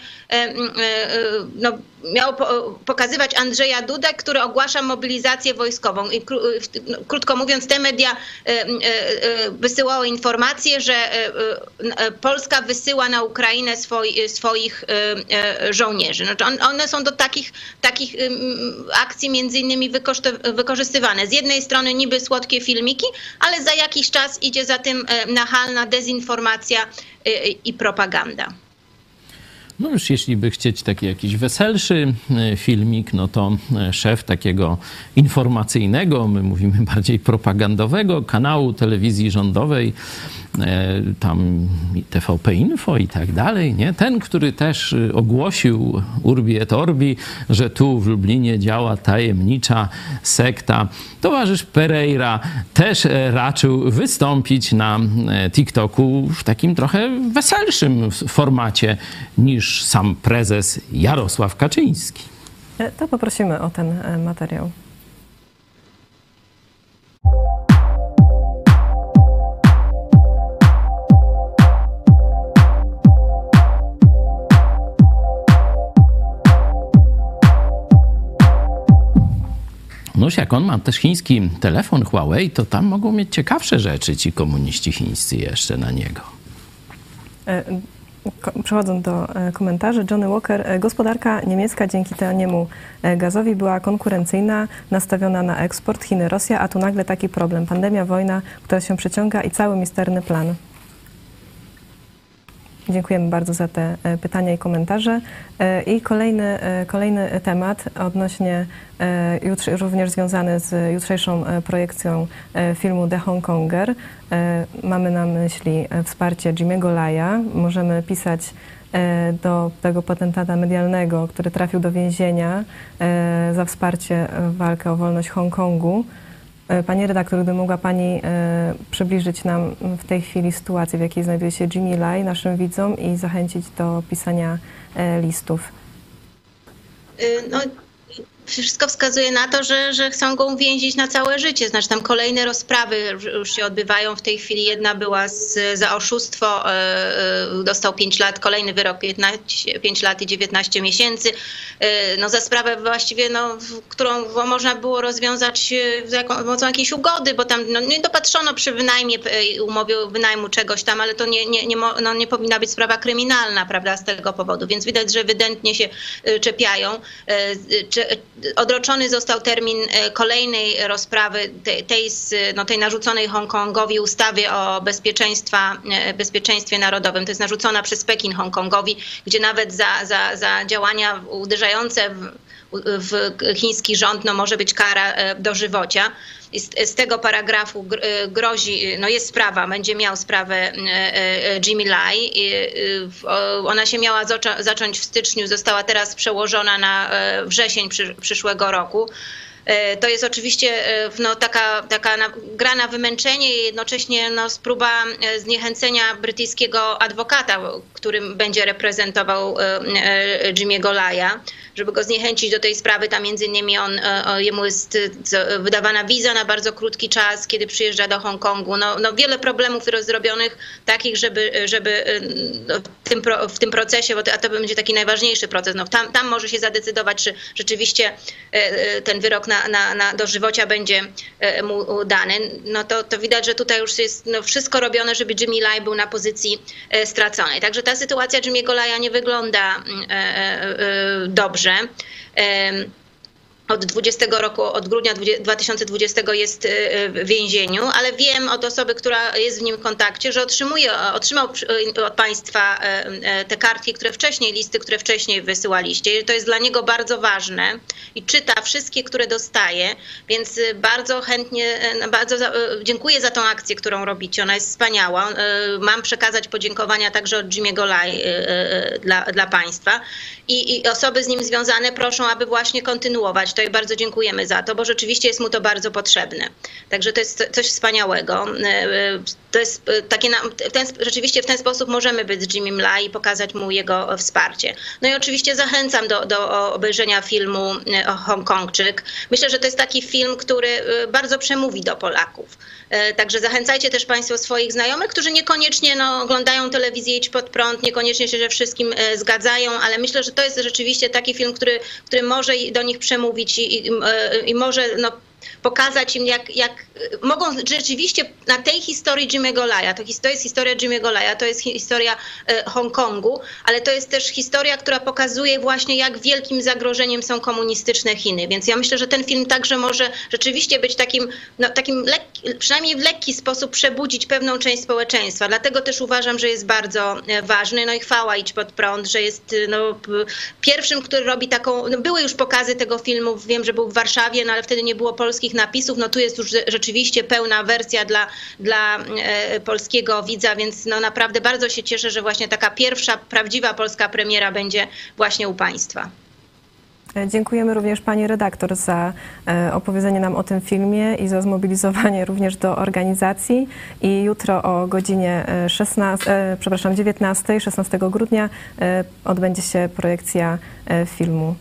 B: no, miało pokazywać Andrzeja Dudę, który ogłasza mobilizację wojskową. I kró, krótko mówiąc, te media wysyłały informacje, że Polska wysyła na Ukrainę swoi, swoich żołnierzy. Znaczy on, one są do takich, takich akcji między innymi wykorzystywane. Z jednej strony niby słodkie filmiki, ale za jakiś czas idzie za tym nachalna dezinformacja i propaganda.
C: No już jeśli by chcieć taki jakiś weselszy filmik, no to szef takiego informacyjnego, my mówimy bardziej propagandowego kanału telewizji rządowej, tam T V P Info i tak dalej, nie? Ten, który też ogłosił Urbi et Orbi, że tu w Lublinie działa tajemnicza sekta. Towarzysz Pereira też raczył wystąpić na TikToku w takim trochę weselszym formacie niż sam prezes Jarosław Kaczyński.
A: To poprosimy o ten materiał.
C: Noż jak on ma też chiński telefon Huawei, to tam mogą mieć ciekawsze rzeczy ci komuniści chińscy jeszcze na niego.
A: Przechodząc do komentarzy, Johnny Walker, gospodarka niemiecka dzięki taniemu gazowi była konkurencyjna, nastawiona na eksport, Chiny, Rosja, a tu nagle taki problem, pandemia, wojna, która się przeciąga i cały misterny plan. Dziękujemy bardzo za te pytania i komentarze. I kolejny, kolejny temat odnośnie, jutr, również związany z jutrzejszą projekcją filmu The Hongkonger. Mamy na myśli wsparcie Jimmy'ego Laya. Możemy pisać do tego potentata medialnego, który trafił do więzienia za wsparcie w walkę o wolność Hongkongu. Pani redaktor, gdyby mogła Pani e, przybliżyć nam w tej chwili sytuację, w jakiej znajduje się Jimmy Lai, naszym widzom, i zachęcić do pisania e, listów.
B: No, Wszystko wskazuje na to, że, że chcą go uwięzić na całe życie. Znaczy tam kolejne rozprawy już się odbywają w tej chwili. Jedna była z, za oszustwo, yy, dostał pięć lat, kolejny wyrok piętnaście, pięć lat i dziewiętnaście miesięcy. Yy, no za sprawę właściwie, no, którą można było rozwiązać za pomocą jakiejś ugody, bo tam no, nie dopatrzono przy wynajmie, umowie wynajmu czegoś tam, ale to nie, nie, nie, no, nie powinna być sprawa kryminalna, prawda, z tego powodu. Więc widać, że ewidentnie się czepiają. Yy, Odroczony został termin kolejnej rozprawy, tej, tej, no, tej narzuconej Hongkongowi ustawy o bezpieczeństwa, bezpieczeństwie narodowym. To jest narzucona przez Pekin Hongkongowi, gdzie nawet za, za, za działania uderzające w, w chiński rząd no, może być kara dożywocia. Z, z tego paragrafu grozi, no jest sprawa, będzie miał sprawę Jimmy Lai. Ona się miała zacząć w styczniu, została teraz przełożona na wrzesień przy, przyszłego roku. To jest oczywiście no, taka, taka gra na wymęczenie i jednocześnie no, próba zniechęcenia brytyjskiego adwokata, którym będzie reprezentował Jimmy'ego Lai'a, żeby go zniechęcić do tej sprawy. Tam między innymi on, jemu jest wydawana wiza na bardzo krótki czas, kiedy przyjeżdża do Hongkongu. No, no wiele problemów zrobionych takich, żeby, żeby w, tym, w tym procesie, bo to, a to będzie taki najważniejszy proces, no, tam, tam może się zadecydować, czy rzeczywiście ten wyrok na, na, na dożywocia będzie mu dany. No to, to widać, że tutaj już jest no, wszystko robione, żeby Jimmy Lai był na pozycji straconej. Także ta sytuacja Jimmy'ego Lai'a nie wygląda dobrze. Od dwudziestego roku, od grudnia dwa tysiące dwudziestego jest w więzieniu, ale wiem od osoby, która jest w nim kontakcie, że otrzymuje, otrzymał od państwa te kartki, które wcześniej, listy, które wcześniej wysyłaliście. To jest dla niego bardzo ważne i czyta wszystkie, które dostaje, więc bardzo chętnie, bardzo dziękuję za tą akcję, którą robicie. Ona jest wspaniała. Mam przekazać podziękowania także od Jimmy'ego Lai dla, dla państwa i, i osoby z nim związane proszą, aby właśnie kontynuować to i bardzo dziękujemy za to, bo rzeczywiście jest mu to bardzo potrzebne. Także to jest coś wspaniałego. To jest takie, w ten, rzeczywiście w ten sposób możemy być z Jimmym Lai i pokazać mu jego wsparcie. No i oczywiście zachęcam do, do obejrzenia filmu Hongkongczyk. Myślę, że to jest taki film, który bardzo przemówi do Polaków. Także zachęcajcie też państwo swoich znajomych, którzy niekoniecznie no, oglądają telewizję Idź Pod Prąd, niekoniecznie się ze wszystkim zgadzają, ale myślę, że to jest rzeczywiście taki film, który, który może do nich przemówić i, i, i może no, pokazać im, jak, jak mogą rzeczywiście na tej historii Jimmy'ego Lai'a, to, to jest historia Jimmy'ego Lai'a, to jest historia e, Hongkongu, ale to jest też historia, która pokazuje właśnie, jak wielkim zagrożeniem są komunistyczne Chiny. Więc ja myślę, że ten film także może rzeczywiście być takim, no, takim lekki, przynajmniej w lekki sposób przebudzić pewną część społeczeństwa. Dlatego też uważam, że jest bardzo ważny. No i chwała Idź Pod Prąd, że jest no, pierwszym, który robi taką, no, były już pokazy tego filmu, wiem, że był w Warszawie, no ale wtedy nie było polskich napisów, no tu jest już rzeczywiście pełna wersja dla, dla e, polskiego widza, więc no naprawdę bardzo się cieszę, że właśnie taka pierwsza prawdziwa polska premiera będzie właśnie u państwa.
A: Dziękujemy również pani redaktor za opowiedzenie nam o tym filmie i za zmobilizowanie również do organizacji. I jutro o godzinie szesnastej, przepraszam, dziewiętnastej, szesnastego grudnia odbędzie się projekcja filmu.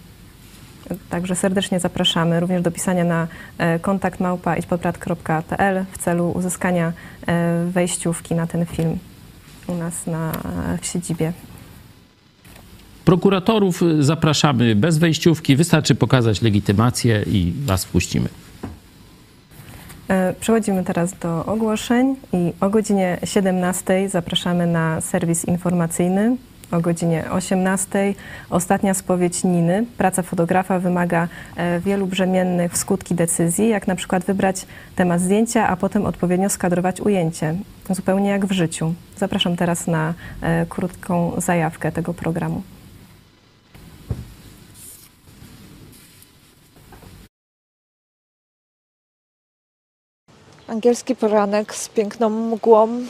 A: Także serdecznie zapraszamy również do pisania na kontakt małpa idźpodprad kropka p l w celu uzyskania wejściówki na ten film u nas na, w siedzibie.
C: Prokuratorów zapraszamy bez wejściówki, wystarczy pokazać legitymację i was wpuścimy.
A: Przechodzimy teraz do ogłoszeń i o godzinie siedemnastej zapraszamy na serwis informacyjny. O godzinie osiemnastej ostatnia spowiedź Niny. Praca fotografa wymaga wielu brzemiennych w skutki decyzji, jak na przykład wybrać temat zdjęcia, a potem odpowiednio skadrować ujęcie. Zupełnie jak w życiu. Zapraszam teraz na krótką zajawkę tego programu.
F: Angielski poranek z piękną mgłą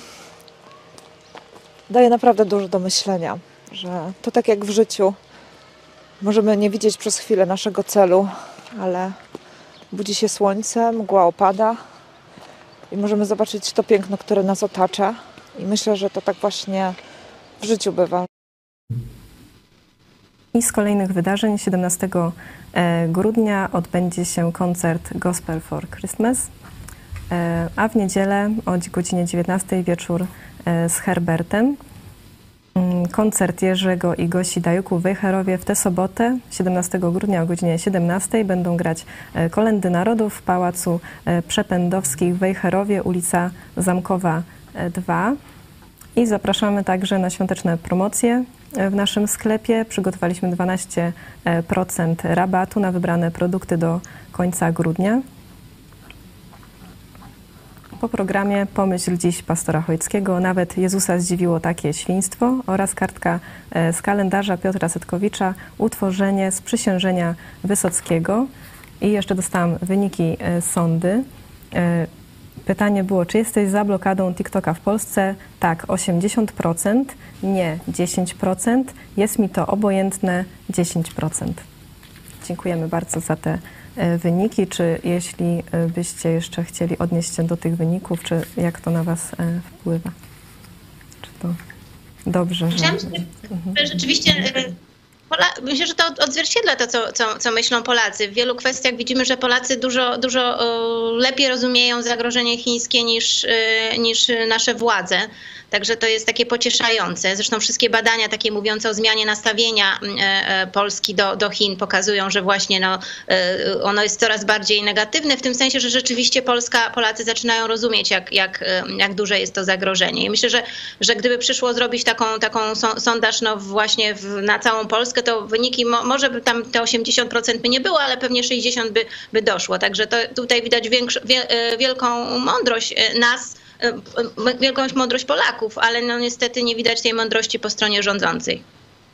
F: daje naprawdę dużo do myślenia, że to tak jak w życiu. Możemy nie widzieć przez chwilę naszego celu, ale budzi się słońce, mgła opada i możemy zobaczyć to piękno, które nas otacza. I myślę, że to tak właśnie w życiu bywa.
A: I z kolejnych wydarzeń siedemnastego grudnia odbędzie się koncert Gospel for Christmas, a w niedzielę o godzinie dziewiętnastej wieczór z Herbertem. Koncert Jerzego i Gosi Dajuku w Wejherowie w tę sobotę, siedemnastego grudnia o godzinie siedemnastej będą grać Kolędy Narodów w Pałacu Przepędowskich w Wejherowie, ulica Zamkowa dwa. I zapraszamy także na świąteczne promocje w naszym sklepie. Przygotowaliśmy dwanaście procent rabatu na wybrane produkty do końca grudnia. Po programie Pomyśl dziś pastora Chojeckiego, nawet Jezusa zdziwiło takie świństwo, oraz kartka z kalendarza Piotra Setkowicza, utworzenie sprzysiężenia Wysockiego. I jeszcze dostałam wyniki sondy. Pytanie było, czy jesteś za blokadą TikToka w Polsce? Tak, osiemdziesiąt procent, nie dziesięć procent, jest mi to obojętne dziesięć procent. Dziękujemy bardzo za te wyniki. Czy jeśli byście jeszcze chcieli odnieść się do tych wyników, czy jak to na was wpływa? Czy to dobrze, że...
B: Chciałam się, że rzeczywiście... Pola- Myślę, że to odzwierciedla to, co, co, co myślą Polacy. W wielu kwestiach widzimy, że Polacy dużo, dużo lepiej rozumieją zagrożenie chińskie niż, niż nasze władze. Także to jest takie pocieszające. Zresztą wszystkie badania takie mówiące o zmianie nastawienia Polski do, do Chin pokazują, że właśnie no, ono jest coraz bardziej negatywne, w tym sensie, że rzeczywiście Polska, Polacy zaczynają rozumieć, jak, jak, jak duże jest to zagrożenie. I myślę, że, że gdyby przyszło zrobić taką, taką sondaż no właśnie w, na całą Polskę, to wyniki, mo, może by tam te osiemdziesiąt procent by nie było, ale pewnie sześćdziesiąt procent by, by doszło. Także to tutaj widać większ, wie, wielką mądrość nas, wielką mądrość Polaków, ale no niestety nie widać tej mądrości po stronie rządzącej.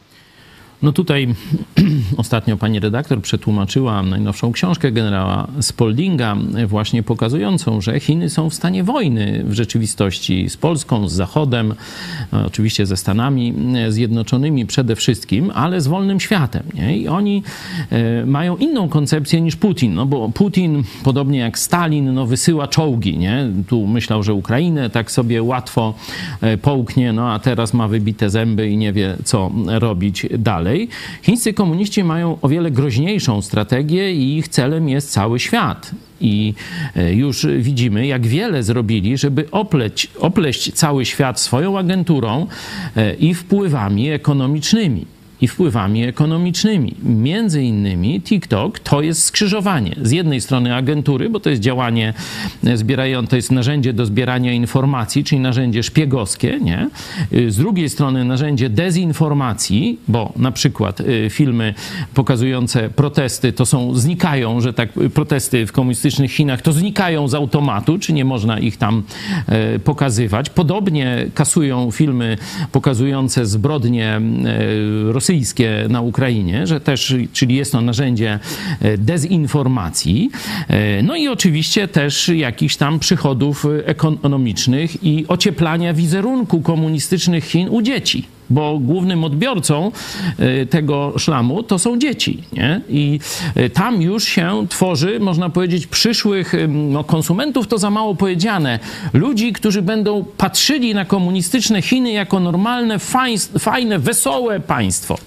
C: No tutaj ostatnio pani redaktor przetłumaczyła najnowszą książkę generała Spaldinga, właśnie pokazującą, że Chiny są w stanie wojny w rzeczywistości z Polską, z Zachodem, oczywiście ze Stanami Zjednoczonymi przede wszystkim, ale z wolnym światem. Nie? I oni mają inną koncepcję niż Putin, no bo Putin, podobnie jak Stalin, no wysyła czołgi. Nie? Tu myślał, że Ukrainę tak sobie łatwo połknie, no a teraz ma wybite zęby i nie wie, co robić dalej. Chińscy komuniści mają o wiele groźniejszą strategię i ich celem jest cały świat. I już widzimy, jak wiele zrobili, żeby opleć, opleść cały świat swoją agenturą i wpływami ekonomicznymi. I wpływami ekonomicznymi. Między innymi TikTok to jest skrzyżowanie. Z jednej strony agentury, bo to jest działanie zbierające, to jest narzędzie do zbierania informacji, czyli narzędzie szpiegowskie, nie? Z drugiej strony narzędzie dezinformacji, bo na przykład filmy pokazujące protesty to są, znikają, że tak, protesty w komunistycznych Chinach to znikają z automatu, czy nie można ich tam pokazywać. Podobnie kasują filmy pokazujące zbrodnie rosyjskie, rosyjskie na Ukrainie, że też, czyli jest to narzędzie dezinformacji, no i oczywiście też jakichś tam przychodów ekonomicznych i ocieplania wizerunku komunistycznych Chin u dzieci. Bo głównym odbiorcą tego szlamu to są dzieci, nie? I tam już się tworzy, można powiedzieć, przyszłych no, konsumentów, to za mało powiedziane, ludzi, którzy będą patrzyli na komunistyczne Chiny jako normalne, fajne, wesołe państwo.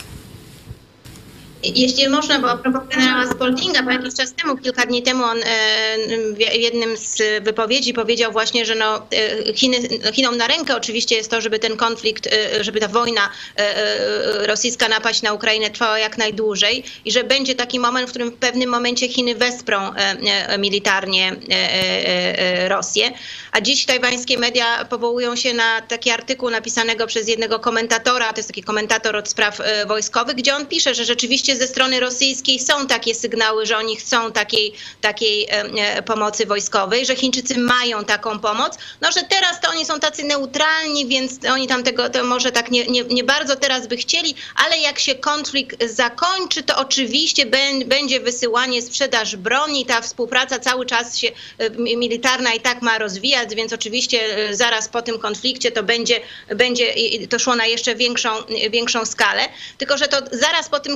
B: Jeśli można, bo a propos generała Spaldinga, bo jakiś czas temu, kilka dni temu on w jednym z wypowiedzi powiedział właśnie, że no, Chiny, Chinom na rękę oczywiście jest to, żeby ten konflikt, żeby ta wojna rosyjska napaść na Ukrainę trwała jak najdłużej i że będzie taki moment, w którym w pewnym momencie Chiny wesprą militarnie Rosję. A dziś tajwańskie media powołują się na taki artykuł napisanego przez jednego komentatora, to jest taki komentator od spraw wojskowych, gdzie on pisze, że rzeczywiście ze strony rosyjskiej są takie sygnały, że oni chcą takiej, takiej e, pomocy wojskowej, że Chińczycy mają taką pomoc, no że teraz to oni są tacy neutralni, więc oni tam tego to może tak nie, nie, nie bardzo teraz by chcieli, ale jak się konflikt zakończy, to oczywiście ben, będzie wysyłanie, sprzedaż broni, ta współpraca cały czas się e, militarna i tak ma rozwijać, więc oczywiście e, zaraz po tym konflikcie to będzie, będzie to szło na jeszcze większą, większą skalę, tylko że to zaraz po tym konflikcie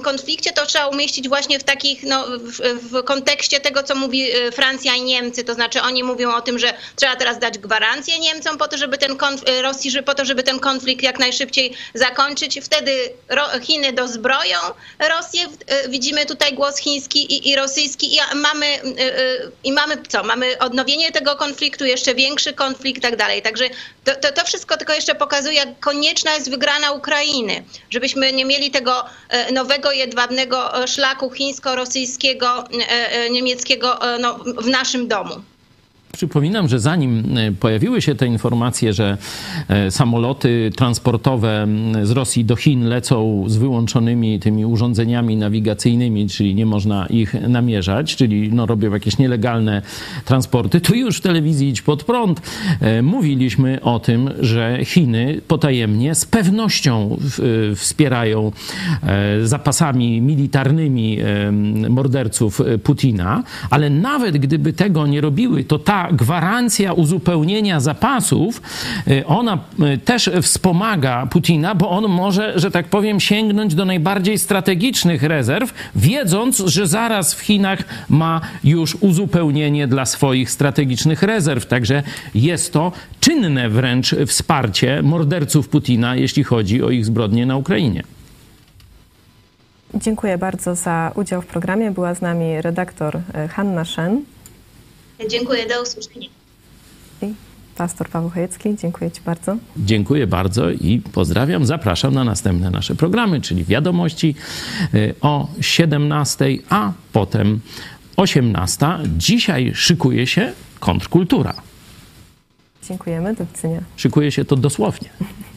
B: konflikcie to trzeba umieścić właśnie w takich, no, w, w kontekście tego, co mówi Francja i Niemcy, to znaczy oni mówią o tym, że trzeba teraz dać gwarancję Niemcom po to, żeby ten konf- Rosji, żeby, po to, żeby ten konflikt jak najszybciej zakończyć. Wtedy Ro- Chiny dozbroją Rosję, widzimy tutaj głos chiński i, i rosyjski i mamy, i mamy co? Mamy odnowienie tego konfliktu, jeszcze większy konflikt i tak dalej. Także to, to, to wszystko tylko jeszcze pokazuje, jak konieczna jest wygrana Ukrainy, żebyśmy nie mieli tego nowego jedwabnego szlaku chińsko-rosyjskiego, niemieckiego no, w naszym domu.
C: Przypominam, że zanim pojawiły się te informacje, że samoloty transportowe z Rosji do Chin lecą z wyłączonymi tymi urządzeniami nawigacyjnymi, czyli nie można ich namierzać, czyli no, robią jakieś nielegalne transporty, to już w telewizji Idź Pod Prąd mówiliśmy o tym, że Chiny potajemnie z pewnością wspierają zapasami militarnymi morderców Putina, ale nawet gdyby tego nie robiły, to ta gwarancja uzupełnienia zapasów, ona też wspomaga Putina, bo on może, że tak powiem, sięgnąć do najbardziej strategicznych rezerw, wiedząc, że zaraz w Chinach ma już uzupełnienie dla swoich strategicznych rezerw. Także jest to czynne wręcz wsparcie morderców Putina, jeśli chodzi o ich zbrodnie na Ukrainie.
A: Dziękuję bardzo za udział w programie. Była z nami redaktor Hanna Szen.
B: Dziękuję, do usłyszenia.
A: I pastor Paweł Chojecki, dziękuję Ci bardzo.
C: Dziękuję bardzo i pozdrawiam. Zapraszam na następne nasze programy, czyli Wiadomości o siedemnastej, a potem osiemnasta. Dzisiaj szykuje się kontrkultura.
A: Dziękujemy, do widzenia.
C: Szykuje się to dosłownie.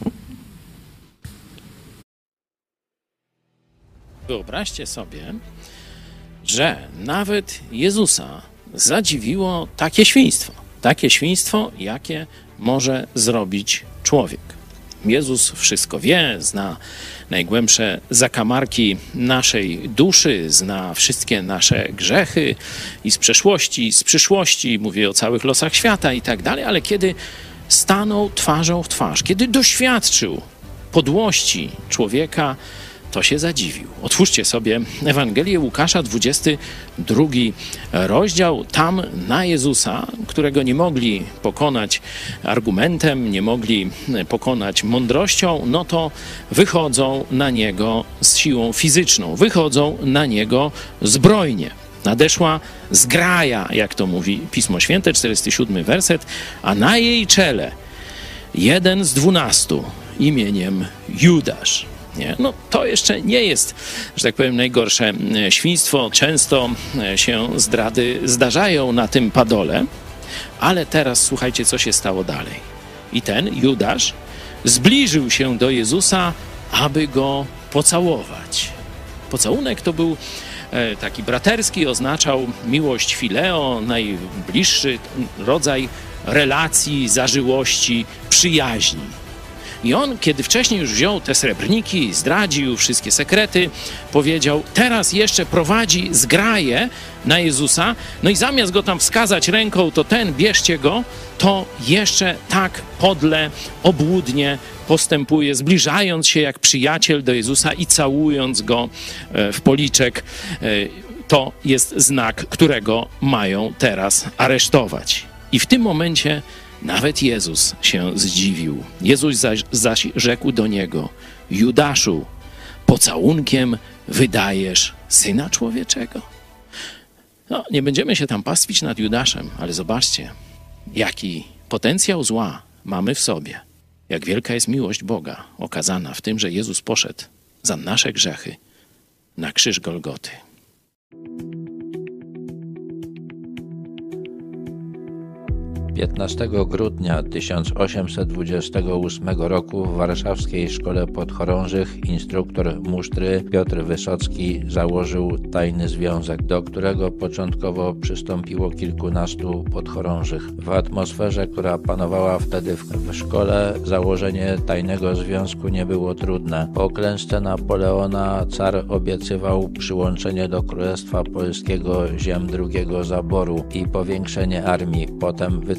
C: Wyobraźcie sobie, że nawet Jezusa zadziwiło takie świństwo. Takie świństwo, jakie może zrobić człowiek. Jezus wszystko wie, zna najgłębsze zakamarki naszej duszy, zna wszystkie nasze grzechy i z przeszłości, i z przyszłości, mówię o całych losach świata i tak dalej, ale kiedy stanął twarzą w twarz, kiedy doświadczył podłości człowieka, to się zadziwił. Otwórzcie sobie Ewangelię Łukasza, dwudziesty drugi rozdział. Tam na Jezusa, którego nie mogli pokonać argumentem, nie mogli pokonać mądrością, no to wychodzą na Niego z siłą fizyczną, wychodzą na Niego zbrojnie. Nadeszła zgraja, jak to mówi Pismo Święte, czterdziesty siódmy werset, a na jej czele jeden z dwunastu imieniem Judasz. Nie? No to jeszcze nie jest, że tak powiem, najgorsze świństwo. Często się zdrady zdarzają na tym padole, ale teraz słuchajcie, co się stało dalej. I ten Judasz zbliżył się do Jezusa, aby go pocałować. Pocałunek to był taki braterski, oznaczał miłość fileo, najbliższy rodzaj relacji, zażyłości, przyjaźni. I on, kiedy wcześniej już wziął te srebrniki, zdradził wszystkie sekrety, powiedział, teraz jeszcze prowadzi zgraję na Jezusa, no i zamiast go tam wskazać ręką, to ten, bierzcie go, to jeszcze tak podle, obłudnie postępuje, zbliżając się jak przyjaciel do Jezusa i całując go w policzek. To jest znak, którego mają teraz aresztować. I w tym momencie nawet Jezus się zdziwił. Jezus zaś, zaś rzekł do niego, Judaszu, pocałunkiem wydajesz Syna Człowieczego? No, nie będziemy się tam pastwić nad Judaszem, ale zobaczcie, jaki potencjał zła mamy w sobie. Jak wielka jest miłość Boga okazana w tym, że Jezus poszedł za nasze grzechy na krzyż Golgoty.
G: piętnastego grudnia tysiąc osiemset dwudziestego ósmego roku w warszawskiej Szkole Podchorążych instruktor musztry Piotr Wysocki założył tajny związek, do którego początkowo przystąpiło kilkunastu podchorążych. W atmosferze, która panowała wtedy w, w szkole, założenie tajnego związku nie było trudne. Po klęsce Napoleona car obiecywał przyłączenie do Królestwa Polskiego ziem drugiego zaboru i powiększenie armii. Potem wycofanie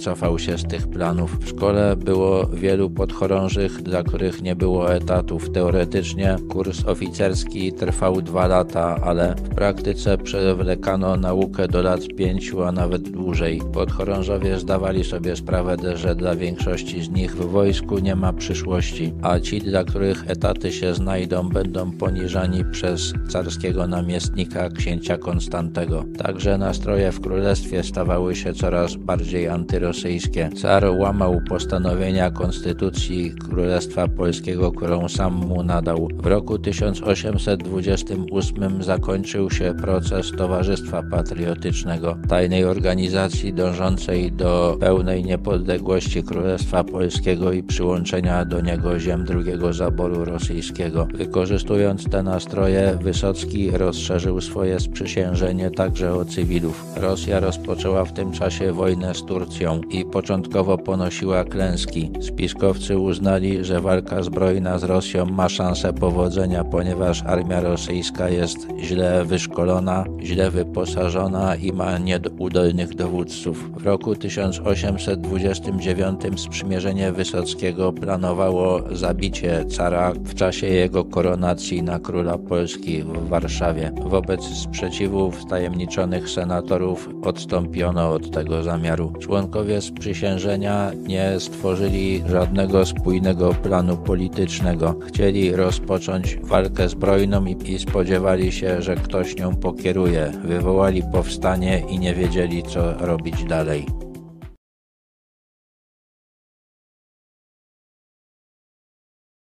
G: wycofał się z tych planów. W szkole było wielu podchorążych, dla których nie było etatów. Teoretycznie kurs oficerski trwał dwa lata, ale w praktyce przewlekano naukę do lat pięciu, a nawet dłużej. Podchorążowie zdawali sobie sprawę, że dla większości z nich w wojsku nie ma przyszłości, a ci, dla których etaty się znajdą, będą poniżani przez carskiego namiestnika księcia Konstantego. Także nastroje w królestwie stawały się coraz bardziej antyrosyjskie. Car łamał postanowienia konstytucji Królestwa Polskiego, którą sam mu nadał. W roku tysiąc osiemset dwudziestym ósmym zakończył się proces Towarzystwa Patriotycznego, tajnej organizacji dążącej do pełnej niepodległości Królestwa Polskiego i przyłączenia do niego ziem drugiego zaboru rosyjskiego. Wykorzystując te nastroje, Wysocki rozszerzył swoje sprzysiężenie także o cywilów. Rosja rozpoczęła w tym czasie wojnę z Turcją i początkowo ponosiła klęski. Spiskowcy uznali, że walka zbrojna z Rosją ma szansę powodzenia, ponieważ armia rosyjska jest źle wyszkolona, źle wyposażona i ma nieudolnych dowódców. W roku tysiąc osiemset dwudziestym dziewiątym sprzymierzenie Wysockiego planowało zabicie cara w czasie jego koronacji na króla Polski w Warszawie. Wobec sprzeciwu wtajemniczonych senatorów odstąpiono od tego zamiaru. Członkowie sprzysiężenia nie stworzyli żadnego spójnego planu politycznego. Chcieli rozpocząć walkę zbrojną i, i spodziewali się, że ktoś nią pokieruje. Wywołali powstanie i nie wiedzieli, co robić dalej.